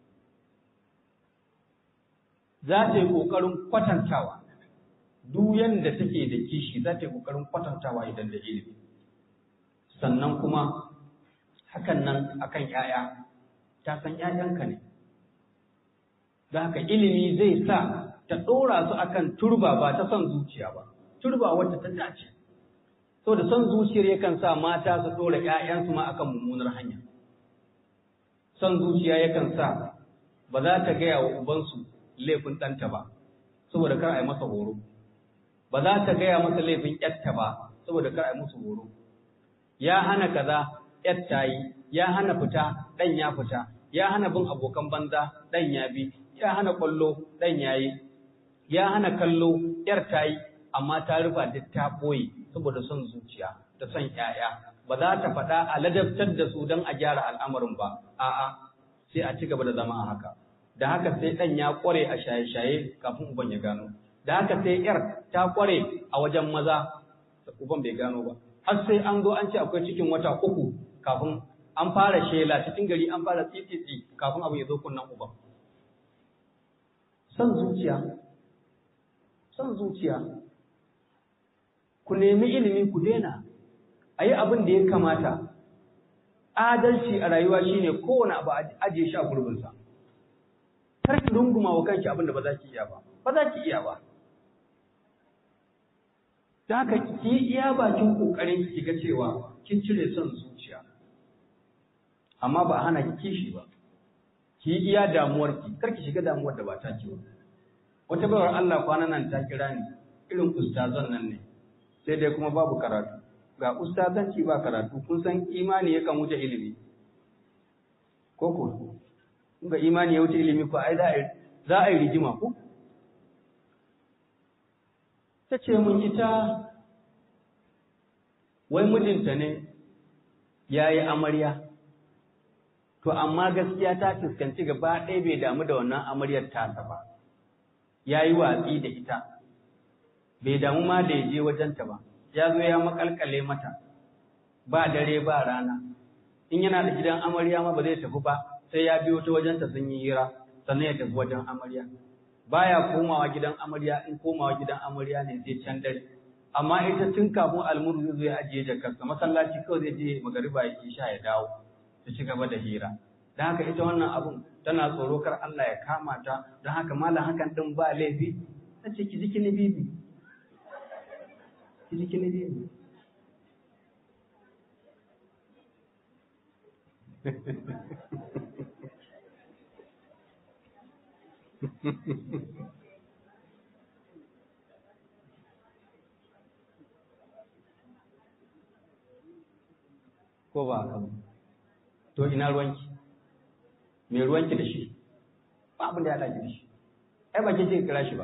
za ta yi ƙoƙarin kwatantawa, duk yanda take da kishi za ta yi ƙoƙarin kwatantawa idan da ilimi. Sannan kuma hakan nan akan ‘ya'ya, ta san ‘ya'yanka ne, da haka ilimi zai sa ta ɗora su akan turba ba ta son zuciya ba, turba wadda ta dace. So da son zuciyar yakan sa mata su ɗora ‘ya'yansu ma akan mummunar hanya. Son zuciya yakan sa ba za ta gaya wa ubansu laifin ɗanta ba, saboda kar a yi masa horo. Ba za ta gaya masa laifin ‘yarta ba, saboda kar a yi musu horo. Ya hana kaza, ‘yar ta yi, ya hana fita, ɗan ya fita, ya hana bin abokan banza, ɗan ya bi, ya hana ƙwallo, ɗan ya yi, ya hana kallo, ‘yar ta yi, amma ta rufa duk ta ɓoye saboda son zuciya da son ‘ya'ya. Ba za ta faɗa a ladabtar da su don a gyara al'amarin ba, a'a, sai a ci gaba da zama a haka. Da haka sai ɗan ya ƙware a shaye-shaye kafin uban ya gano. Da haka sai ‘yar ta ƙware a wajen maza, uban bai gano ba. Har sai an zo an ce akwai cikin wata uku kafin an fara shela cikin gari an fara tsitsitsi kafin abu ya zo kunnan uban. Son zuciya, son zuciya. Ku nemi ilimi ku daina, a yi abin da ya kamata. Adalci a rayuwa shine kowane abu ajiye shi a gurbinsa. Kar ki runguma wa kanki abin da ba za ki iya ba, ba za ki iya ba. Da haka ki iya bakin kokarin ki ga cewa kin cire son zuciya. Amma ba a hana ki kishi ba. Ki iya damuwar ki, kar ki shiga damuwar da ba ta ki ba. Wata bayar Allah kwana nan ta kira ni, irin ustazan nan ne. Sai dai kuma babu karatu. Ga ustazanci ba karatu, kun san imani yakan wuce ilimi. Koko, ga imani ya wuce ilimi ko ai za a yi rigima ko? Ta ce mun ita wai mijinta ne ya yi amarya, to amma gaskiya ta fuskanci gaba ɗaya bai damu da wannan amaryar tasa ba, ya yi watsi da ita, bai damu ma da ya je wajenta ba, ya zo ya makalkale mata, ba dare ba rana, in yana da gidan amarya ma ba zai tafi ba, sai ya biyo ta wajenta sun yi hira, sannan ya tafi wajen amarya. Baya komawa gidan amarya, in komawa gidan amarya ne zai can dare. Amma ita tun kafin almuru zai zo ya ajiye jakarsa, masallaci kawai zai je magariba ya isha ya dawo, ta ci gaba da hira. Don haka ita wannan abun tana tsoro kar Allah ya kama ta, don haka malam hakan din ba laifi, ta ce ki ji kini bibi. Ki ji kini bibi. ko ba haka ba to ina ruwanki me ruwanki da shi ba abin da ya dace da shi ai ba ke ce kira shi ba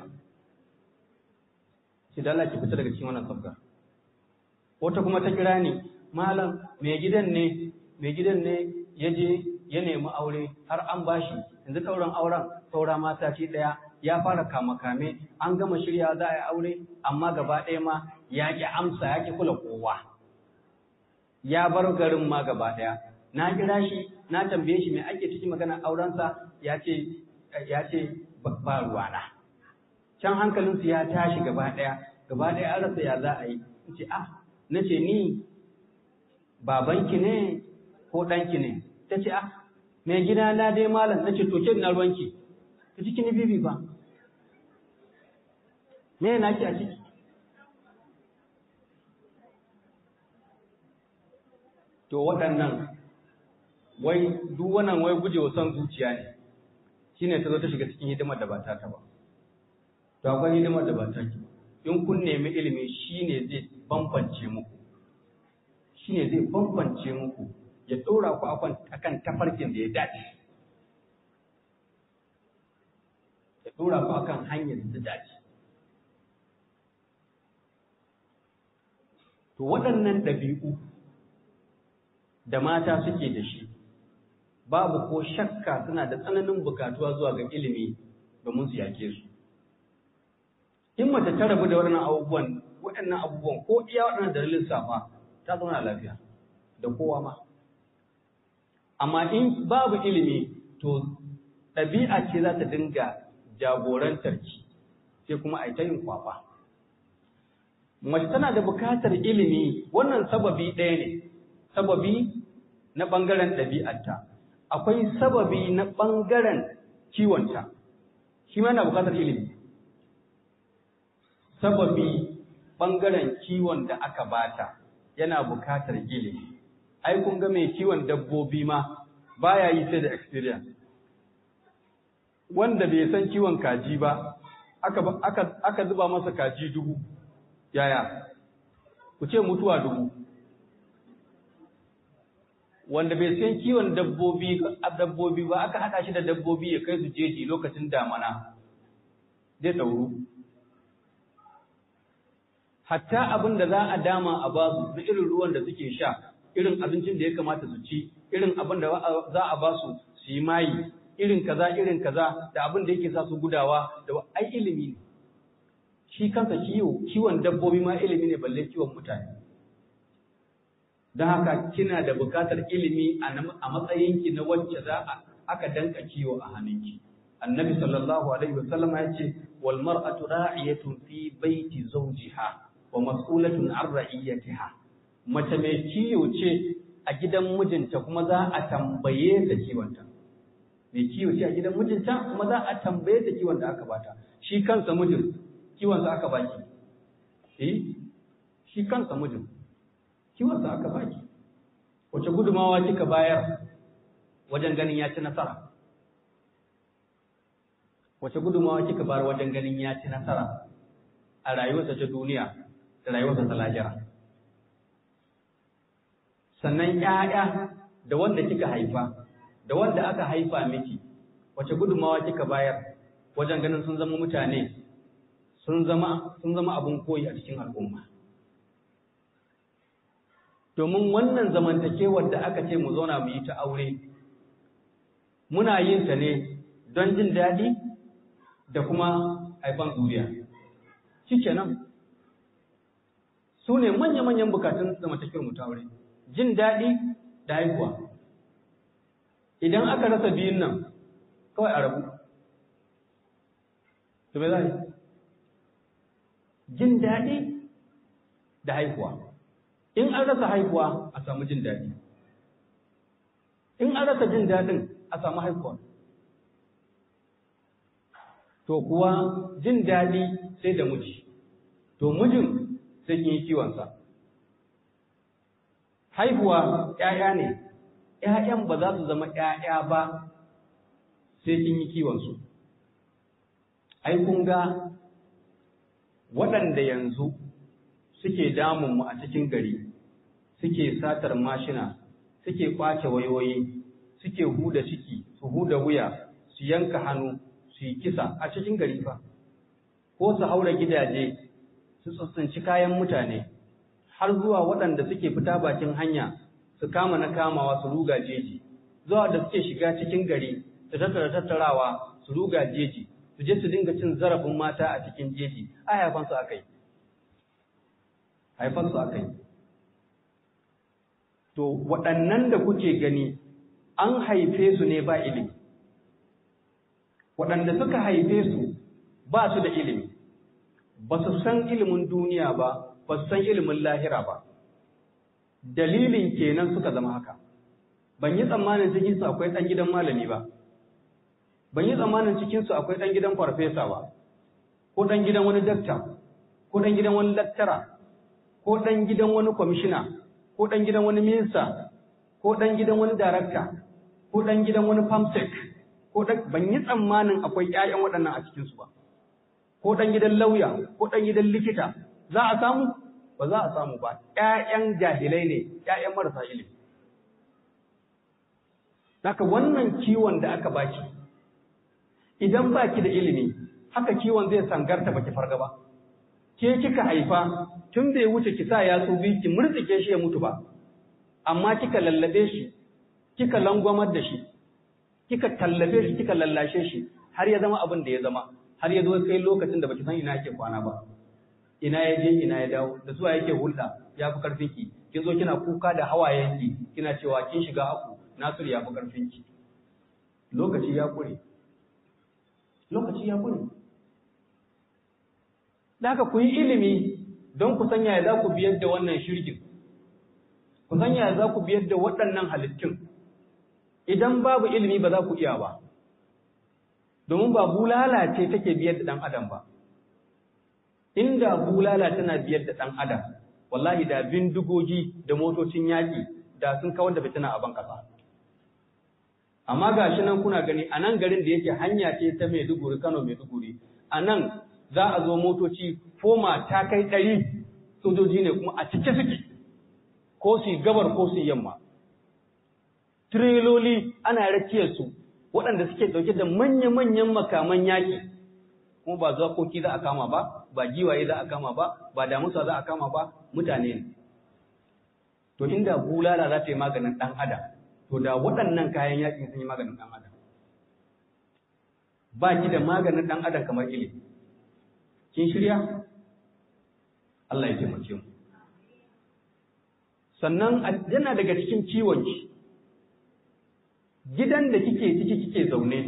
shi da Allah ki fita daga cikin wannan sabga wata kuma ta kira ni malam mai gidan ne mai gidan ne ya je ya nemi aure har an bashi yanzu ɗauran auren saura mata ce ɗaya ya fara kama kame an gama shirya za a yi aure amma gaba ɗaya ma ya ƙi amsa ya ƙi kula kowa ya bar garin ma gaba ɗaya na kira shi na tambaye shi me ake ciki magana aurensa ya ce ya ce ba ruwana can hankalinsu ya tashi gaba ɗaya gaba ɗaya an rasa ya za a yi in ce ah na ce ni babanki ne ko ɗanki ne ta ce ah mai gida na dai malam na ce to ke na ruwanki ta ciki ni bibi ba me na ki a ciki to waɗannan wai duk wannan wai gujewa son zuciya ne shine ta zo ta shiga cikin hidimar da ba ta ta ba to akwai hidimar da ba ta ki in kun nemi ilimi shine zai bambance muku shine zai bambance muku ya ɗora ku akan tafarkin da ya dace ya ɗora ku akan hanyar da ta dace to waɗannan ɗabi'u da mata suke da shi babu ko shakka suna da tsananin bukatuwa zuwa ga ilimi domin su yake su in mace ta rabu da waɗannan abubuwan waɗannan abubuwan ko iya waɗannan dalilin safa ta zauna lafiya da kowa ma amma in babu ilimi to ɗabi'a ce za ta dinga jagorantar ki sai kuma a yi ta yin kwafa mace tana da bukatar ilimi wannan sababi ɗaya ne sababi na ɓangaren ɗabi'arta akwai sababi na ɓangaren kiwonta shi ma yana bukatar ilimi sababi ɓangaren kiwon da aka bata yana bukatar ilimi ai kun ga mai kiwon dabbobi ma baya yi sai da experience wanda bai san kiwon kaji ba aka aka aka zuba masa kaji dubu yaya ku ce mutuwa dubu wanda bai san kiwon dabbobi dabbobi ba aka hada shi da dabbobi ya kai su jeji lokacin damana zai tauru hatta abin da za a dama a basu na irin ruwan da suke sha irin abincin da ya kamata su ci irin abin da za a basu su yi mayi irin kaza irin kaza da abin da yake sa su gudawa da ai ilimi ne shi kansa kiwo kiwon dabbobi ma ilimi ne balle kiwon mutane don haka kina da bukatar ilimi a matsayinki na wacce za a aka danka kiwo a hannunki annabi sallallahu alaihi wasallam ya ce wal mar'atu ra'iyatun fi baiti zawjiha wa mas'ulatun an ra'iyatiha mace mai kiwo ce a gidan mijinta kuma za a tambaye ta kiwonta mai kiwo ce a gidan mijinta kuma za a tambaye ta kiwon da aka bata shi kansa mijin kiwon sa aka baki eh shi kansa mijin kiwon sa aka baki wace gudumawa kika bayar wajen ganin ya ci nasara wace gudumawa kika bayar wajen ganin ya ci nasara a rayuwarsa ta duniya da rayuwarsa ta lahira sannan ƴaƴa da wanda kika haifa da wanda aka haifa miki wace gudumawa kika bayar wajen ganin sun zama mutane sun zama sun zama abun koyi a cikin al'umma domin wannan zamantakewar da aka ce mu zauna mu yi ta aure muna yin ta ne don jin daɗi da kuma haifan zuriya shikenan su ne manya-manyan bukatun zamantakewar mu ta aure jin daɗi da haihuwa idan aka rasa biyun nan kawai a rabu to me za yi jin daɗi da haihuwa in an rasa haihuwa a samu jin daɗi in an rasa jin daɗin a samu haihuwa to kuwa jin daɗi sai da miji to mijin sai kin yi kiwonsa haihuwa ‘ya'ya ne ‘ya'yan ba za su zama ‘ya'ya ba sai kin yi kiwonsu ai kun ga waɗanda yanzu suke damunmu a cikin gari, suke satar mashina, suke ƙwace wayoyi, suke huda ciki, su huda wuya, su yanka hannu, su yi kisa a cikin gari fa, ko su haura gidaje, su tsintsinci kayan mutane, har zuwa waɗanda suke fita bakin hanya, su kama na kamawa su ruga jeji, zuwa da suke shiga cikin gari, su tattara tattarawa su ruga jeji, su je su dinga cin zarafin mata a cikin jeji, ai haifansu akai. Haifansu akai. To waɗannan da kuke gani an haife su ne ba ilimi. Waɗanda suka haife su ba su da ilimi, ba su san ilimin duniya ba, ba su san ilimin lahira ba. Dalilin kenan suka zama haka. Ban yi tsammanin cikinsu akwai ɗan gidan malami ba. Ban yi tsammanin cikinsu akwai ɗan gidan farfesa ba, ko ɗan gidan wani dakta, ko ɗan gidan wani lattara, ko ɗan gidan wani kwamishina, ko ɗan gidan wani minista, ko ɗan gidan wani darakta, ko ɗan gidan wani famsek, ko ɗan ban yi tsammanin akwai ƴaƴan waɗannan a cikinsu ba, ko ɗan gidan lauya, ko ɗan gidan likita, za a samu? Ba za a samu ba, ƴaƴan jahilai ne, ƴaƴan marasa ilimi. Haka wannan kiwon da aka baki, idan baki da ilimi, haka kiwon zai sangarta baki farga ba. Ke kika haifa tun bai wuce ki sa yatsu biyu ki murtsike shi ya mutu ba, amma kika lallabe shi, kika langwamar da shi, kika tallafe shi, kika lallashe shi, har ya zama abin da ya zama, har ya zo kai lokacin da baki san ina yake kwana ba, ina ya je ina ya dawo, da zuwa yake hulɗa ya fi karfin ki, kin zo kina kuka da hawayenki, kina cewa kin shiga aku, Nasiru ya fi karfin ki. Lokaci ya kure. Lokaci ya kure. Da haka ku yi ilimi don ku san yaya za ku biyar da wannan shirkin, ku san yaya za ku biyar da waɗannan halittun. Idan babu ilimi ba za ku iya ba, domin ba bulala ce take biyar da ɗan adam ba. Inda bulala tana biyar da ɗan adam, wallahi da bindigogi da motocin yaƙi da sun kawar da fitina a ban ƙasa. Amma ga shi nan kuna gani a nan garin da yake hanya ce ta Maiduguri, Kano, Maiduguri, a nan za a zo motoci foma ta kai ɗari sojoji ne kuma a cike suke, ko su gabar ko su yamma. Tireloli ana rakiyar su waɗanda suke ɗauke da manya-manyan makaman yaƙi, kuma ba zakoki za a kama ba, ba giwaye za a kama ba, ba damusa za a kama ba, mutane ne. To inda bulala za ta yi maganin ɗan adam, to da waɗannan kayan yaƙi sun yi maganin ɗan adam. Ba ki da maganin ɗan adam kamar ilimi. Kin shirya? Allah ya taimake mu. Sannan yana daga cikin ciwon ki, gidan da kike ciki kike zaune,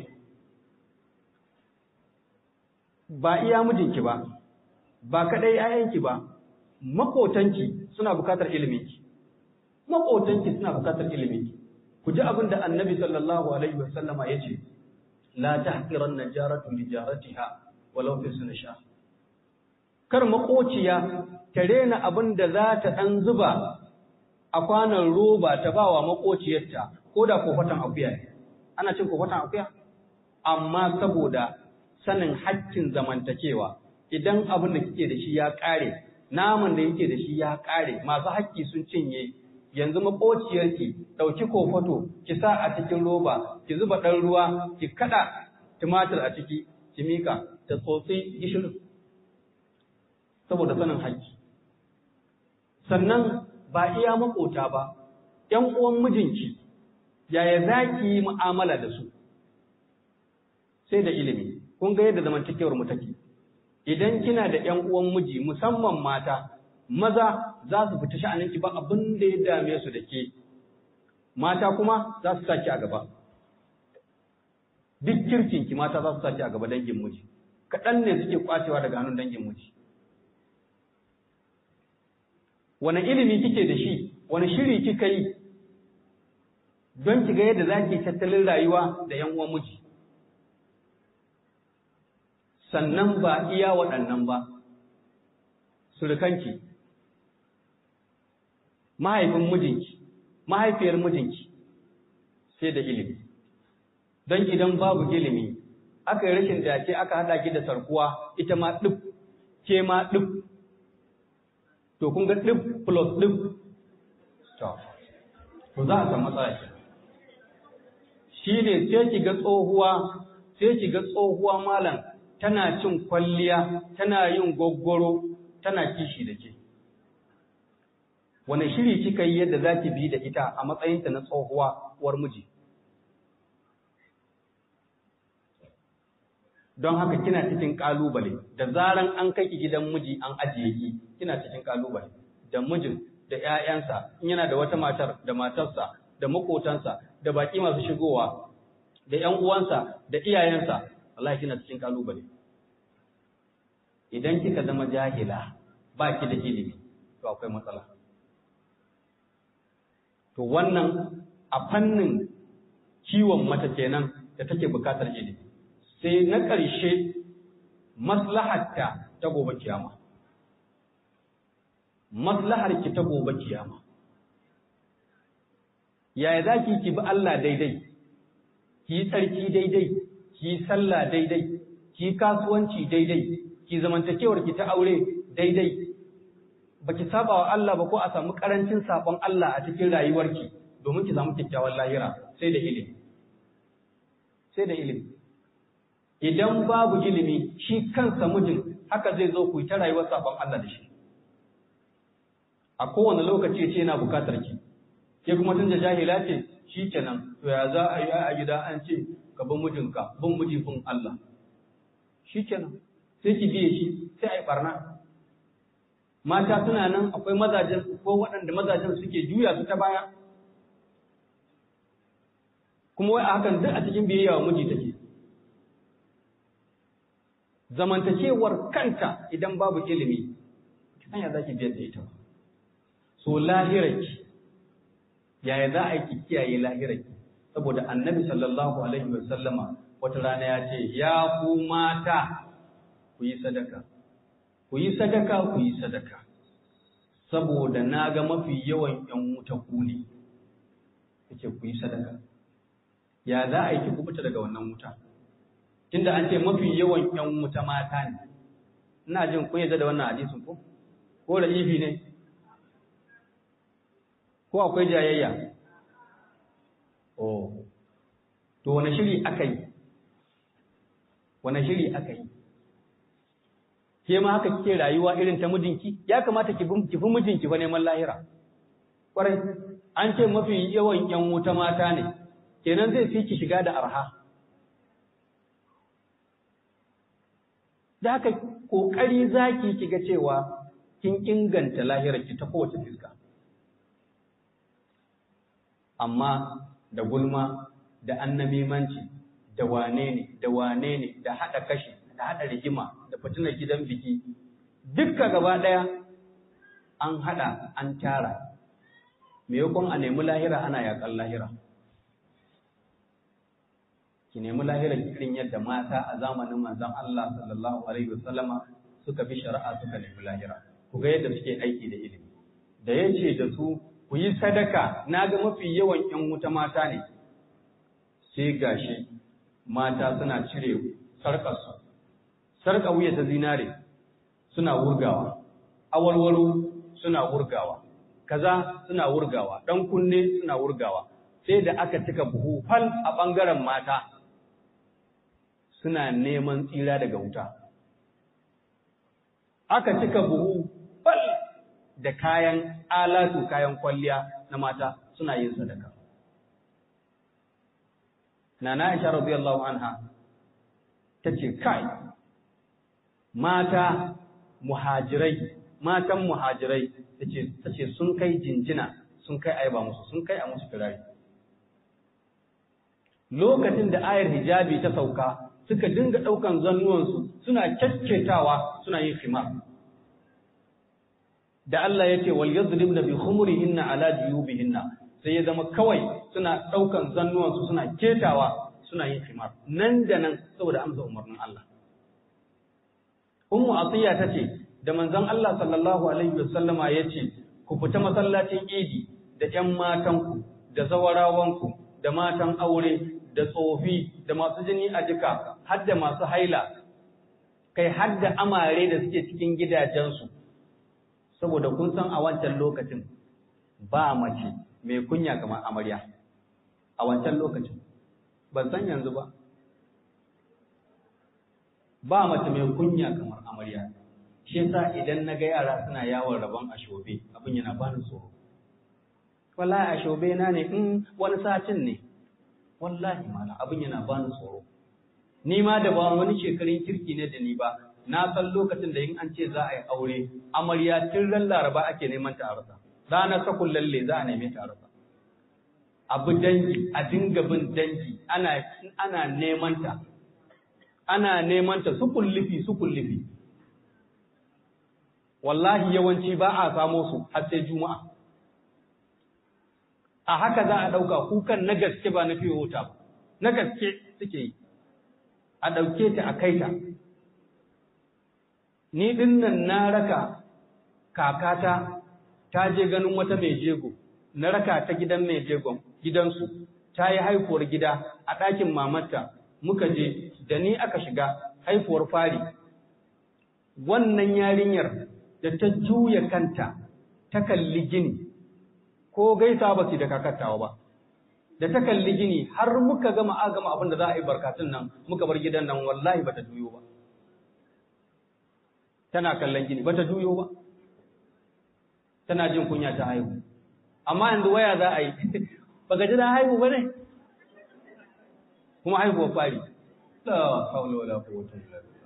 ba iya mijinki ba, ba kaɗai ‘ya'yanki ba, maƙotanki suna buƙatar iliminki. Maƙotanki suna buƙatar iliminki. Ku ji abin da Annabi sallallahu alaihi wasallama ya ce, la tahqiranna jaratu li jaratiha walau fi sunsha. Kar maƙociya ta rena abin da za ta ɗan zuba a kwanan roba ta bawa maƙociyarta, ko da kofatan akuya ne. Ana cin kofatan akuya? Amma saboda sanin haƙƙin zamantakewa, idan abin da kike da shi ya ƙare, naman da yake da shi ya ƙare, masu haƙƙi sun cinye, yanzu maƙociyarki ɗauki kofato ki sa a cikin roba, ki zuba ɗan ruwa, ki kaɗa tumatir a ciki, ki mika ta tsotsi gishirin, saboda sanin haƙƙi. Sannan ba iya maƙota ba, ‘yan uwan mijinki, yaya za ki yi mu'amala da su? Sai da ilimi. Kun ga yadda zamantakewar mu take. Idan kina da ƴan uwan miji, musamman mata, maza za su fita sha'aninki ba abin da ya dame su da ke. Mata kuma za su saki a gaba. Duk kirkinki mata za su saki a gaba dangin miji. Kaɗan ne suke kwacewa daga hannun dangin miji. Wani ilimi kike da shi, wani shiri kika yi don ki ga yadda za ki tattalin rayuwa da ƴan uwan miji. Sannan ba iya waɗannan ba, surukanki, mahaifin mijinki, mahaifiyar mijinki, sai da ilimi. Don idan babu ilimi, aka yi rashin dace aka haɗa ki da sarkuwa ita ma ɗif ke ma ɗif to kun ga ɗif plus ɗif to za a san matsala ce shi ne sai ki ga tsohuwa sai ki ga tsohuwa malam tana cin kwalliya tana yin goggoro tana kishi da ke wane shiri kika yi yadda za ki bi da ita a matsayinta na tsohuwa uwar miji don haka kina cikin kalubale da zaran an kai ki gidan miji an ajiye ki kina cikin kalubale da mijin da ƴaƴansa in yana da wata matar da matarsa da makotansa da baki masu shigowa da ƴan uwansa da iyayensa wallahi kina cikin kalubale idan kika zama jahila ba ki da ilimi to akwai matsala to wannan a fannin ciwon mata kenan da take bukatar ilimi sai na ƙarshe maslahatta ta gobe kiyama maslahar ki ta gobe kiyama yaya zaki ki bi Allah daidai ki yi tsarki daidai ki yi sallah daidai ki yi kasuwanci daidai ki zamantakewar ki ta aure daidai baki saba wa Allah ba ko a samu karancin sabon Allah a cikin rayuwarki domin ki samu kyakkyawan lahira sai da ilimi sai da ilimi idan babu ilimi shi kansa mijin haka zai zo ku ta rayuwar sabon Allah da shi a kowane lokaci ce yana bukatar ki ke kuma tun da jahila ce shikenan to ya za a yi a gida an ce ka bin mijinka bin miji bin Allah shikenan sai ki biye shi sai ai barna mata suna nan akwai mazajen ko waɗanda mazajen suke juya su ta baya kuma wai a hakan duk a cikin biyayya wa miji take zamantakewar kanta idan babu ilimi kisan ya zaki biyar da ita so lahirarki yaya za a yi kiyaye lahirarki saboda annabi sallallahu alaihi wa sallama wata rana ya ce ya ku mata ku yi sadaka ku yi sadaka ku yi sadaka saboda na ga mafi yawan ‘yan wuta ku ne yake ku yi sadaka ya za a yi ki kubuta daga wannan wuta tunda an ce mafi yawan ‘yan wuta mata ne ina jin kun yadda da wannan hadisin ko ko da ifi ne ko akwai jayayya oh to wani shiri aka yi wani shiri aka yi ke ma haka kike rayuwa irin ta mijinki ya kamata ki ki fi mijinki fa neman lahira kwarai an ce mafi yawan yan wuta mata ne kenan zai fi ki shiga da arha da haka kokari zaki kiga cewa kin inganta lahirar ki ta kowace fiska amma da gulma da annamimanci da wane ne da wane ne da hada kashi da hada rigima da fitinar gidan biki dukka gaba daya an hada an tara me yakon a nemi lahira ana yakan lahira ki nemi lahira irin yadda mata a zamanin manzon Allah sallallahu alaihi wasallama suka bi shari'a suka nemi lahira ku ga yadda suke aiki da ilimi da yace da su ku yi sadaka naga mafi yawan ƴan wuta mata ne sai gashi mata suna cire sarkarsu sarka wuya ta zinare suna wurgawa awalwalo suna wurgawa kaza suna wurgawa dan kunne suna wurgawa sai da aka cika buhu fal a bangaren mata suna neman tsira daga wuta aka cika buhu fal da kayan alatu kayan kwalliya na mata suna yin sadaka Nana Aisha radiyallahu anha tace kai mata muhajirai matan muhajirai tace tace sun kai jinjina sun kai aiba musu sun kai a musu firari lokacin da ayar hijabi ta sauka suka dinga daukan zannuwansu suna kyakketawa suna yin khimar da Allah yace wal yadribna bi khumurihinna ala juyubihinna sai ya zama kawai suna daukan zannuwansu suna ketawa suna yin khimar nan da nan saboda amsa umarnin Allah Ummu Atiya tace da manzon Allah sallallahu alaihi wasallama yace ku fita masallacin Idi da ƴan matanku da zawarawanku da matan aure da tsofi da masu jini a jika hadda masu haila, kai hadda amare da suke cikin gidajensu, saboda kun san a wancan lokacin ba mace mai kunya kamar amarya. A wancan lokacin, ban san yanzu ba, ba mace mai kunya kamar amarya. Shi yasa idan na ga yara suna yawon rabon ashobe, abin yana bani tsoro. Wallahi ashobe na ne in wani satin ne, wallahi mala abin yana bani tsoro. Ni ma da ba wani shekarun kirki ne da ni ba, na san lokacin da in an ce za a yi aure, amarya tun ran Laraba ake neman ta a rasa. Ranar sakun lalle za a neme ta a rasa. Abu dangi, a dinga bin dangi, ana ana neman ta. Ana neman ta su kullifi su kullifi. Wallahi yawanci ba a samo su har sai Juma'a. A haka za a ɗauka kukan na gaske ba na fiye wuta ba, na gaske suke yi, a ɗauke ta a kai ta. Ni ɗin nan na raka kakata ta je ganin wata mai jego, na raka ta gidan mai jegon gidansu, ta yi haifuwar gida a ɗakin mamanta, muka je da ni aka shiga haifuwar fari. Wannan yarinyar da ta juya kanta ta kalli gini, ko gaisa ba su da kakattawa ba, da ta kalli gini har muka gama agama abin da za a yi barkatun nan muka bar gidan nan wallahi ba ta juyo ba. Tana kallon gini ba ta juyo ba, tana jin kunya ta haihu. Amma yanzu waya za a yi, ba gaji da haihu ba ne? Kuma haihuwar fari. La haula wala quwwata illa billah.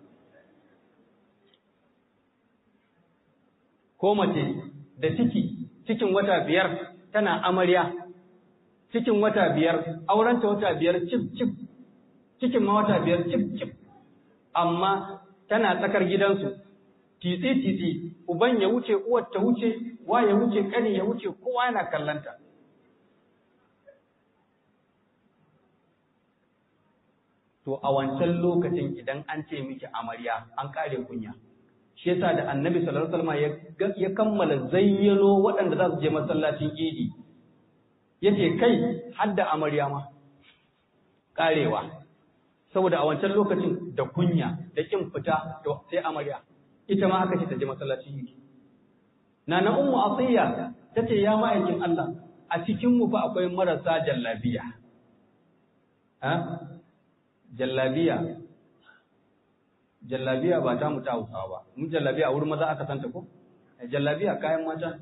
Ko mace da ciki, cikin wata biyar tana amarya, cikin wata biyar, aurenta wata biyar cif cif, cikin ma wata biyar cif cif, amma tana tsakar gidansu, titsi titsi, uban ya wuce, uwar ta wuce, wa ya wuce, kani ya wuce, kowa yana kallanta. To a wancan lokacin idan an ce miki amarya an kare kunya. Shi yasa da Annabi sallallahu alaihi wasallam ya kammala zayyano waɗanda za su je masallacin Idi. Yace kai hadda amarya ma karewa. Saboda a wancan lokacin da kunya da kin fita to sai amarya. Ita ma aka ce ta je masallacin Idi. Nana Ummu Atiyya tace ya ma'aikin Allah a cikin mu fa akwai marasa jallabiya. Ha? Jallabiya jallabiya ba ta mu ta Hausawa ba, mu jallabiya a wurin maza aka santa ko? Jallabiya kayan mata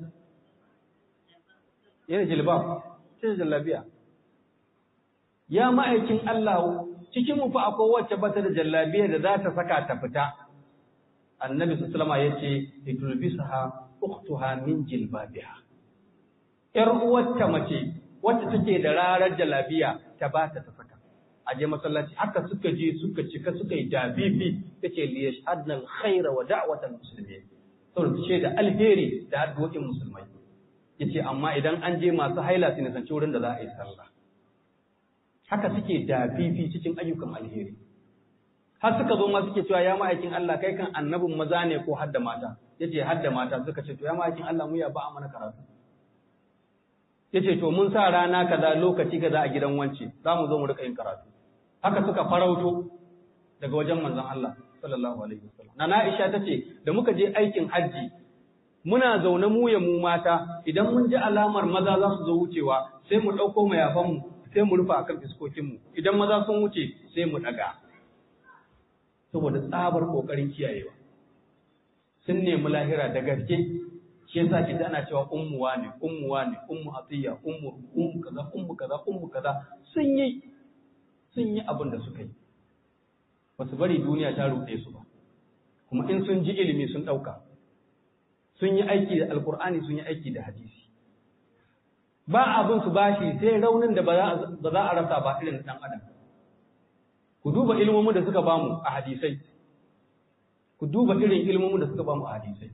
yana jilbab sai jallabiya. Ya ma'aikin Allah cikin mu fa akwai wacce bata da jallabiya da za ta saka ta fita. Annabi sallallahu alaihi wasallam yace itulbisaha ukhtuha min jilbabiha. Yar uwarta mace wacce take da rarar jallabiya ta bata ta saka. Aje masallaci haka suka je suka cika suka yi dabibi tace li yashhadna alkhaira wa da'watal muslimin saboda ce da alheri da addu'o'in musulmai yace amma idan an je masu haila su ne sanci wurin da za a yi sallah haka suke dabibi cikin ayyukan alheri har suka zo ma suke cewa ya ma'aikin Allah kai kan annabin maza ne ko hadda mata yace hadda mata suka ce to ya ma'aikin Allah mu ya ba a mana karatu yace to mun sa rana kaza lokaci kaza a gidan wance za mu zo mu rika yin karatu haka suka farauto daga wajen manzon Allah sallallahu alaihi wasallam. Nana Aisha tace da muka je aikin haji muna zaune mu ya mu mata idan mun ji alamar maza za su zo wucewa sai mu dauko mayafan mu sai mu rufa akan fiskokin mu idan maza sun wuce sai mu daga saboda tsabar kokarin kiyayewa sun nemi lahira da gaske shi yasa ki ana cewa ummuwa ne ummuwa ne ummu atiya ummu ummu kaza ummu kaza ummu kaza sun yi sun yi abin da suka yi ba su bari duniya ta ruɗe su ba kuma in sun ji ilimi sun ɗauka sun yi aiki da alkur'ani sun yi aiki da hadisi ba abin su bashi sai raunin da ba za a rasa ba irin ɗan adam ku duba ilmomin da suka bamu a hadisai ku duba irin ilmomin da suka bamu a hadisai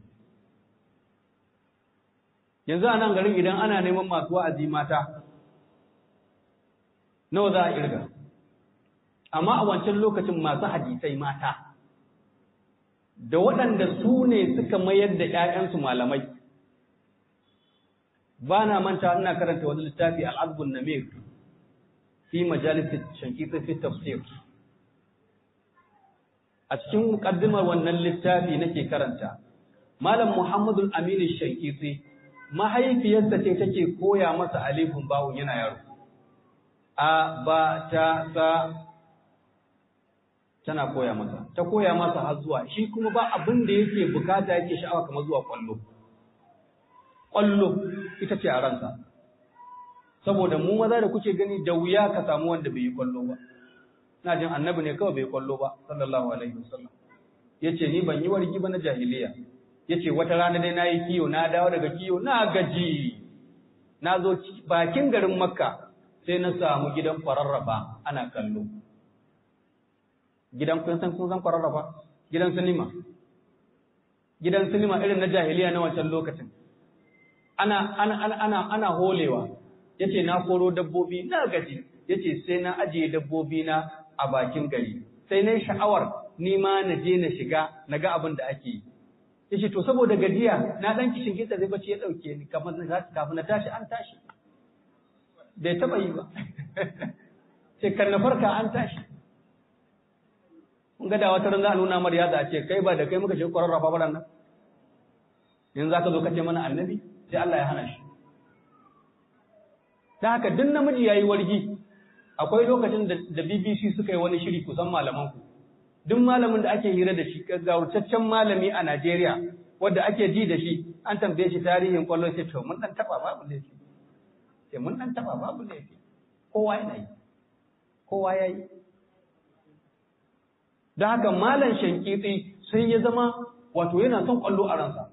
yanzu a nan garin idan ana neman masu wa'azi mata nawa za a irga amma a wancan lokacin masu hadisai mata da waɗanda su ne suka mayar da ‘ya'yansu malamai ba na manta ina karanta wani littafi al'adbun namir fi majalisar shankisa fi tafsir a cikin muqaddimar wannan littafi nake karanta malam Muhammadu Aminu Shankiti mahaifiyarsa ce take koya masa alifin ba'un yana yaro a ba ta sa tana koya masa ta koya masa har zuwa shi kuma ba abin da yake bukata yake sha'awa kamar zuwa kwallo kwallo ita ce a ransa saboda mu maza da kuke gani da wuya ka samu wanda bai yi kwallo ba ina jin annabi ne kawai bai yi kwallo ba sallallahu alaihi wasallam yace ni ban yi wargi ba na jahiliya yace wata rana dai nayi kiyo na dawo daga kiyo na gaji na zo bakin garin makka sai na samu gidan kwararraba ana kallo gidan kun san kun san kwararraba gidan sinima gidan sinima irin na jahiliya na wancan lokacin ana ana ana ana, ana holewa yace na koro dabbobi na gaji yace sai na ajiye dabbobi na a bakin gari sai na sha'awar ni ma na je na shiga na ga abin da ake yi yace to saboda gajiya na dan kishin gitsa zai bace ya dauke ni kafin kafin na tashi an tashi bai taba yi ba sai kan na farka an tashi kun ga da wata ran za a nuna mar ya za ce kai ba da kai muka shi kwararrafa ba nan yanzu zaka zo kace mana annabi sai Allah ya hana shi ta haka duk namiji yayi wargi akwai lokacin da B B C suka yi wani shiri kusan malaman ku duk malamin da ake hira da shi gaggawurtaccen malami a Najeriya wanda ake ji da shi an tambaye shi tarihin kwallo sai to mun dan taba babu laifi sai mun dan taba babu laifi kowa yana yi kowa yayi da haka malam Shankiti sai ya zama wato yana son kwallo a ransa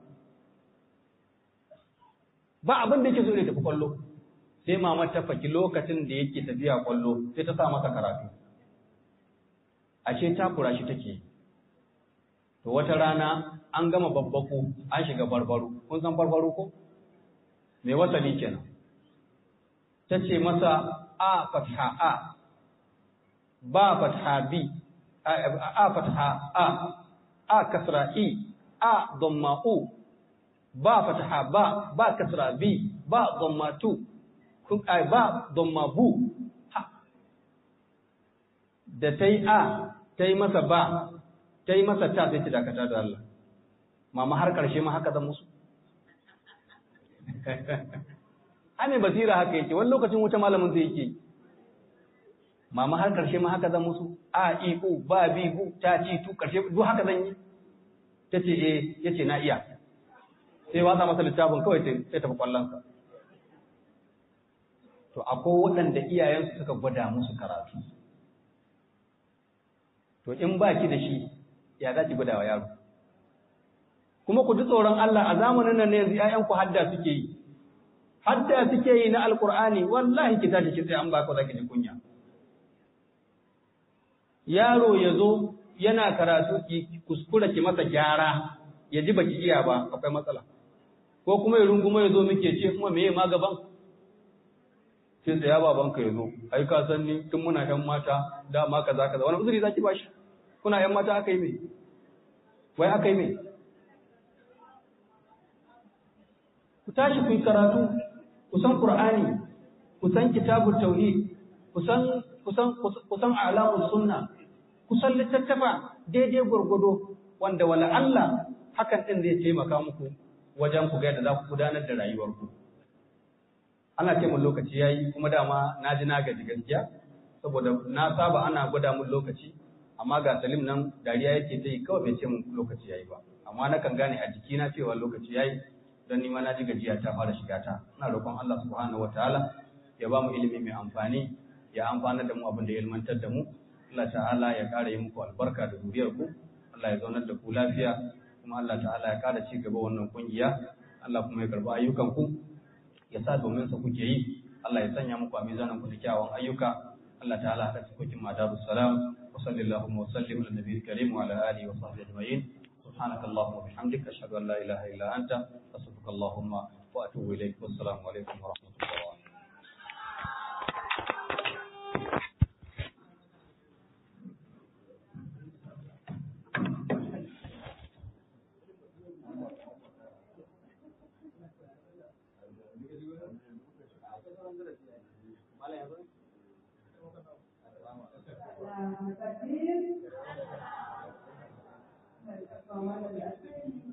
ba abin da yake so ne tafi kwallo sai mama ta faki lokacin da yake tafiya kwallo sai ta sa masa karatu ashe takura shi take to wata rana an gama babbaku an shiga barbaro kun san barbaro ko me wasali kenan tace masa a fatha a ba fatha bi a fatha a a kasra i a dhamma u ba fatha ba ba kasra bi ba dhamma tu kun ai ba dhamma bu da tai a tai masa ba tai masa ta sai ta dakata da Allah mama har karshe ma haka zan musu ane basira haka yake wani lokacin wuta malamin zai yake mama har karshe ma haka zan musu a i u ba bi bu ta ci tu karshe duk haka zan yi tace eh yace na iya sai watsa masa littafin kawai sai tafi kwallonsa to akwai waɗanda iyayensu suka gwada musu karatu to in ba ki da shi ya za ki gwada wa yaro kuma ku ji tsoron Allah a zamanin nan ne yanzu ƴaƴanku hadda suke yi hadda suke yi na alkur'ani wallahi ki tashi ki sai an ba ku zaki ji kunya yaro ya zo yana karatu ki kuskura ki masa gyara ya ji baki iya ba akwai matsala ko kuma ya runguma ya zo muke ce kuma meye ma gaban sai tsaya babanka ya zo ai ka san ni tun muna yan mata dama kaza kaza wani uzuri zaki bashi kuna yan mata aka yi me wai aka yi me ku tashi ku yi karatu ku san qur'ani ku san kitabut tauhid ku san ku san ku san a'lamus sunna ku san littattafa daidai gurgudo wanda wala Allah hakan din zai taimaka muku wajen ku ga yadda za ku gudanar da rayuwarku ana ce mun lokaci yayi kuma dama na ji na gaji gaskiya saboda na saba ana gwada mun lokaci amma ga Salim nan dariya yake ta yi kawai bai ce mun lokaci yayi ba amma na kan gane a jikina cewa lokaci yayi don ni ma na ji gajiya ta fara shiga ta ina roƙon Allah subhanahu wataala ya ba mu ilimi mai amfani ya amfana da mu abin da ya ilmantar da mu Allah ta'ala ya ƙara yi muku albarka da zuriyar ku Allah ya zaunar da ku lafiya kuma Allah ta'ala ya ƙara ci gaba wannan kungiya Allah kuma ya karba ayyukan ku ya sa domin sa kuke yi Allah ya sanya muku a mizanin ku da kyawun ayyuka Allah ta'ala hada cikokin madarus salam wa sallallahu wa sallim ala nabiyil karim wa ala alihi wa sahbihi ajma'in subhanaka allahumma wa bihamdika ashhadu an la ilaha illa anta astaghfiruka allahumma wa atubu ilaik wassalamu alaikum wa rahmatullahi Takbir. fama da lafiya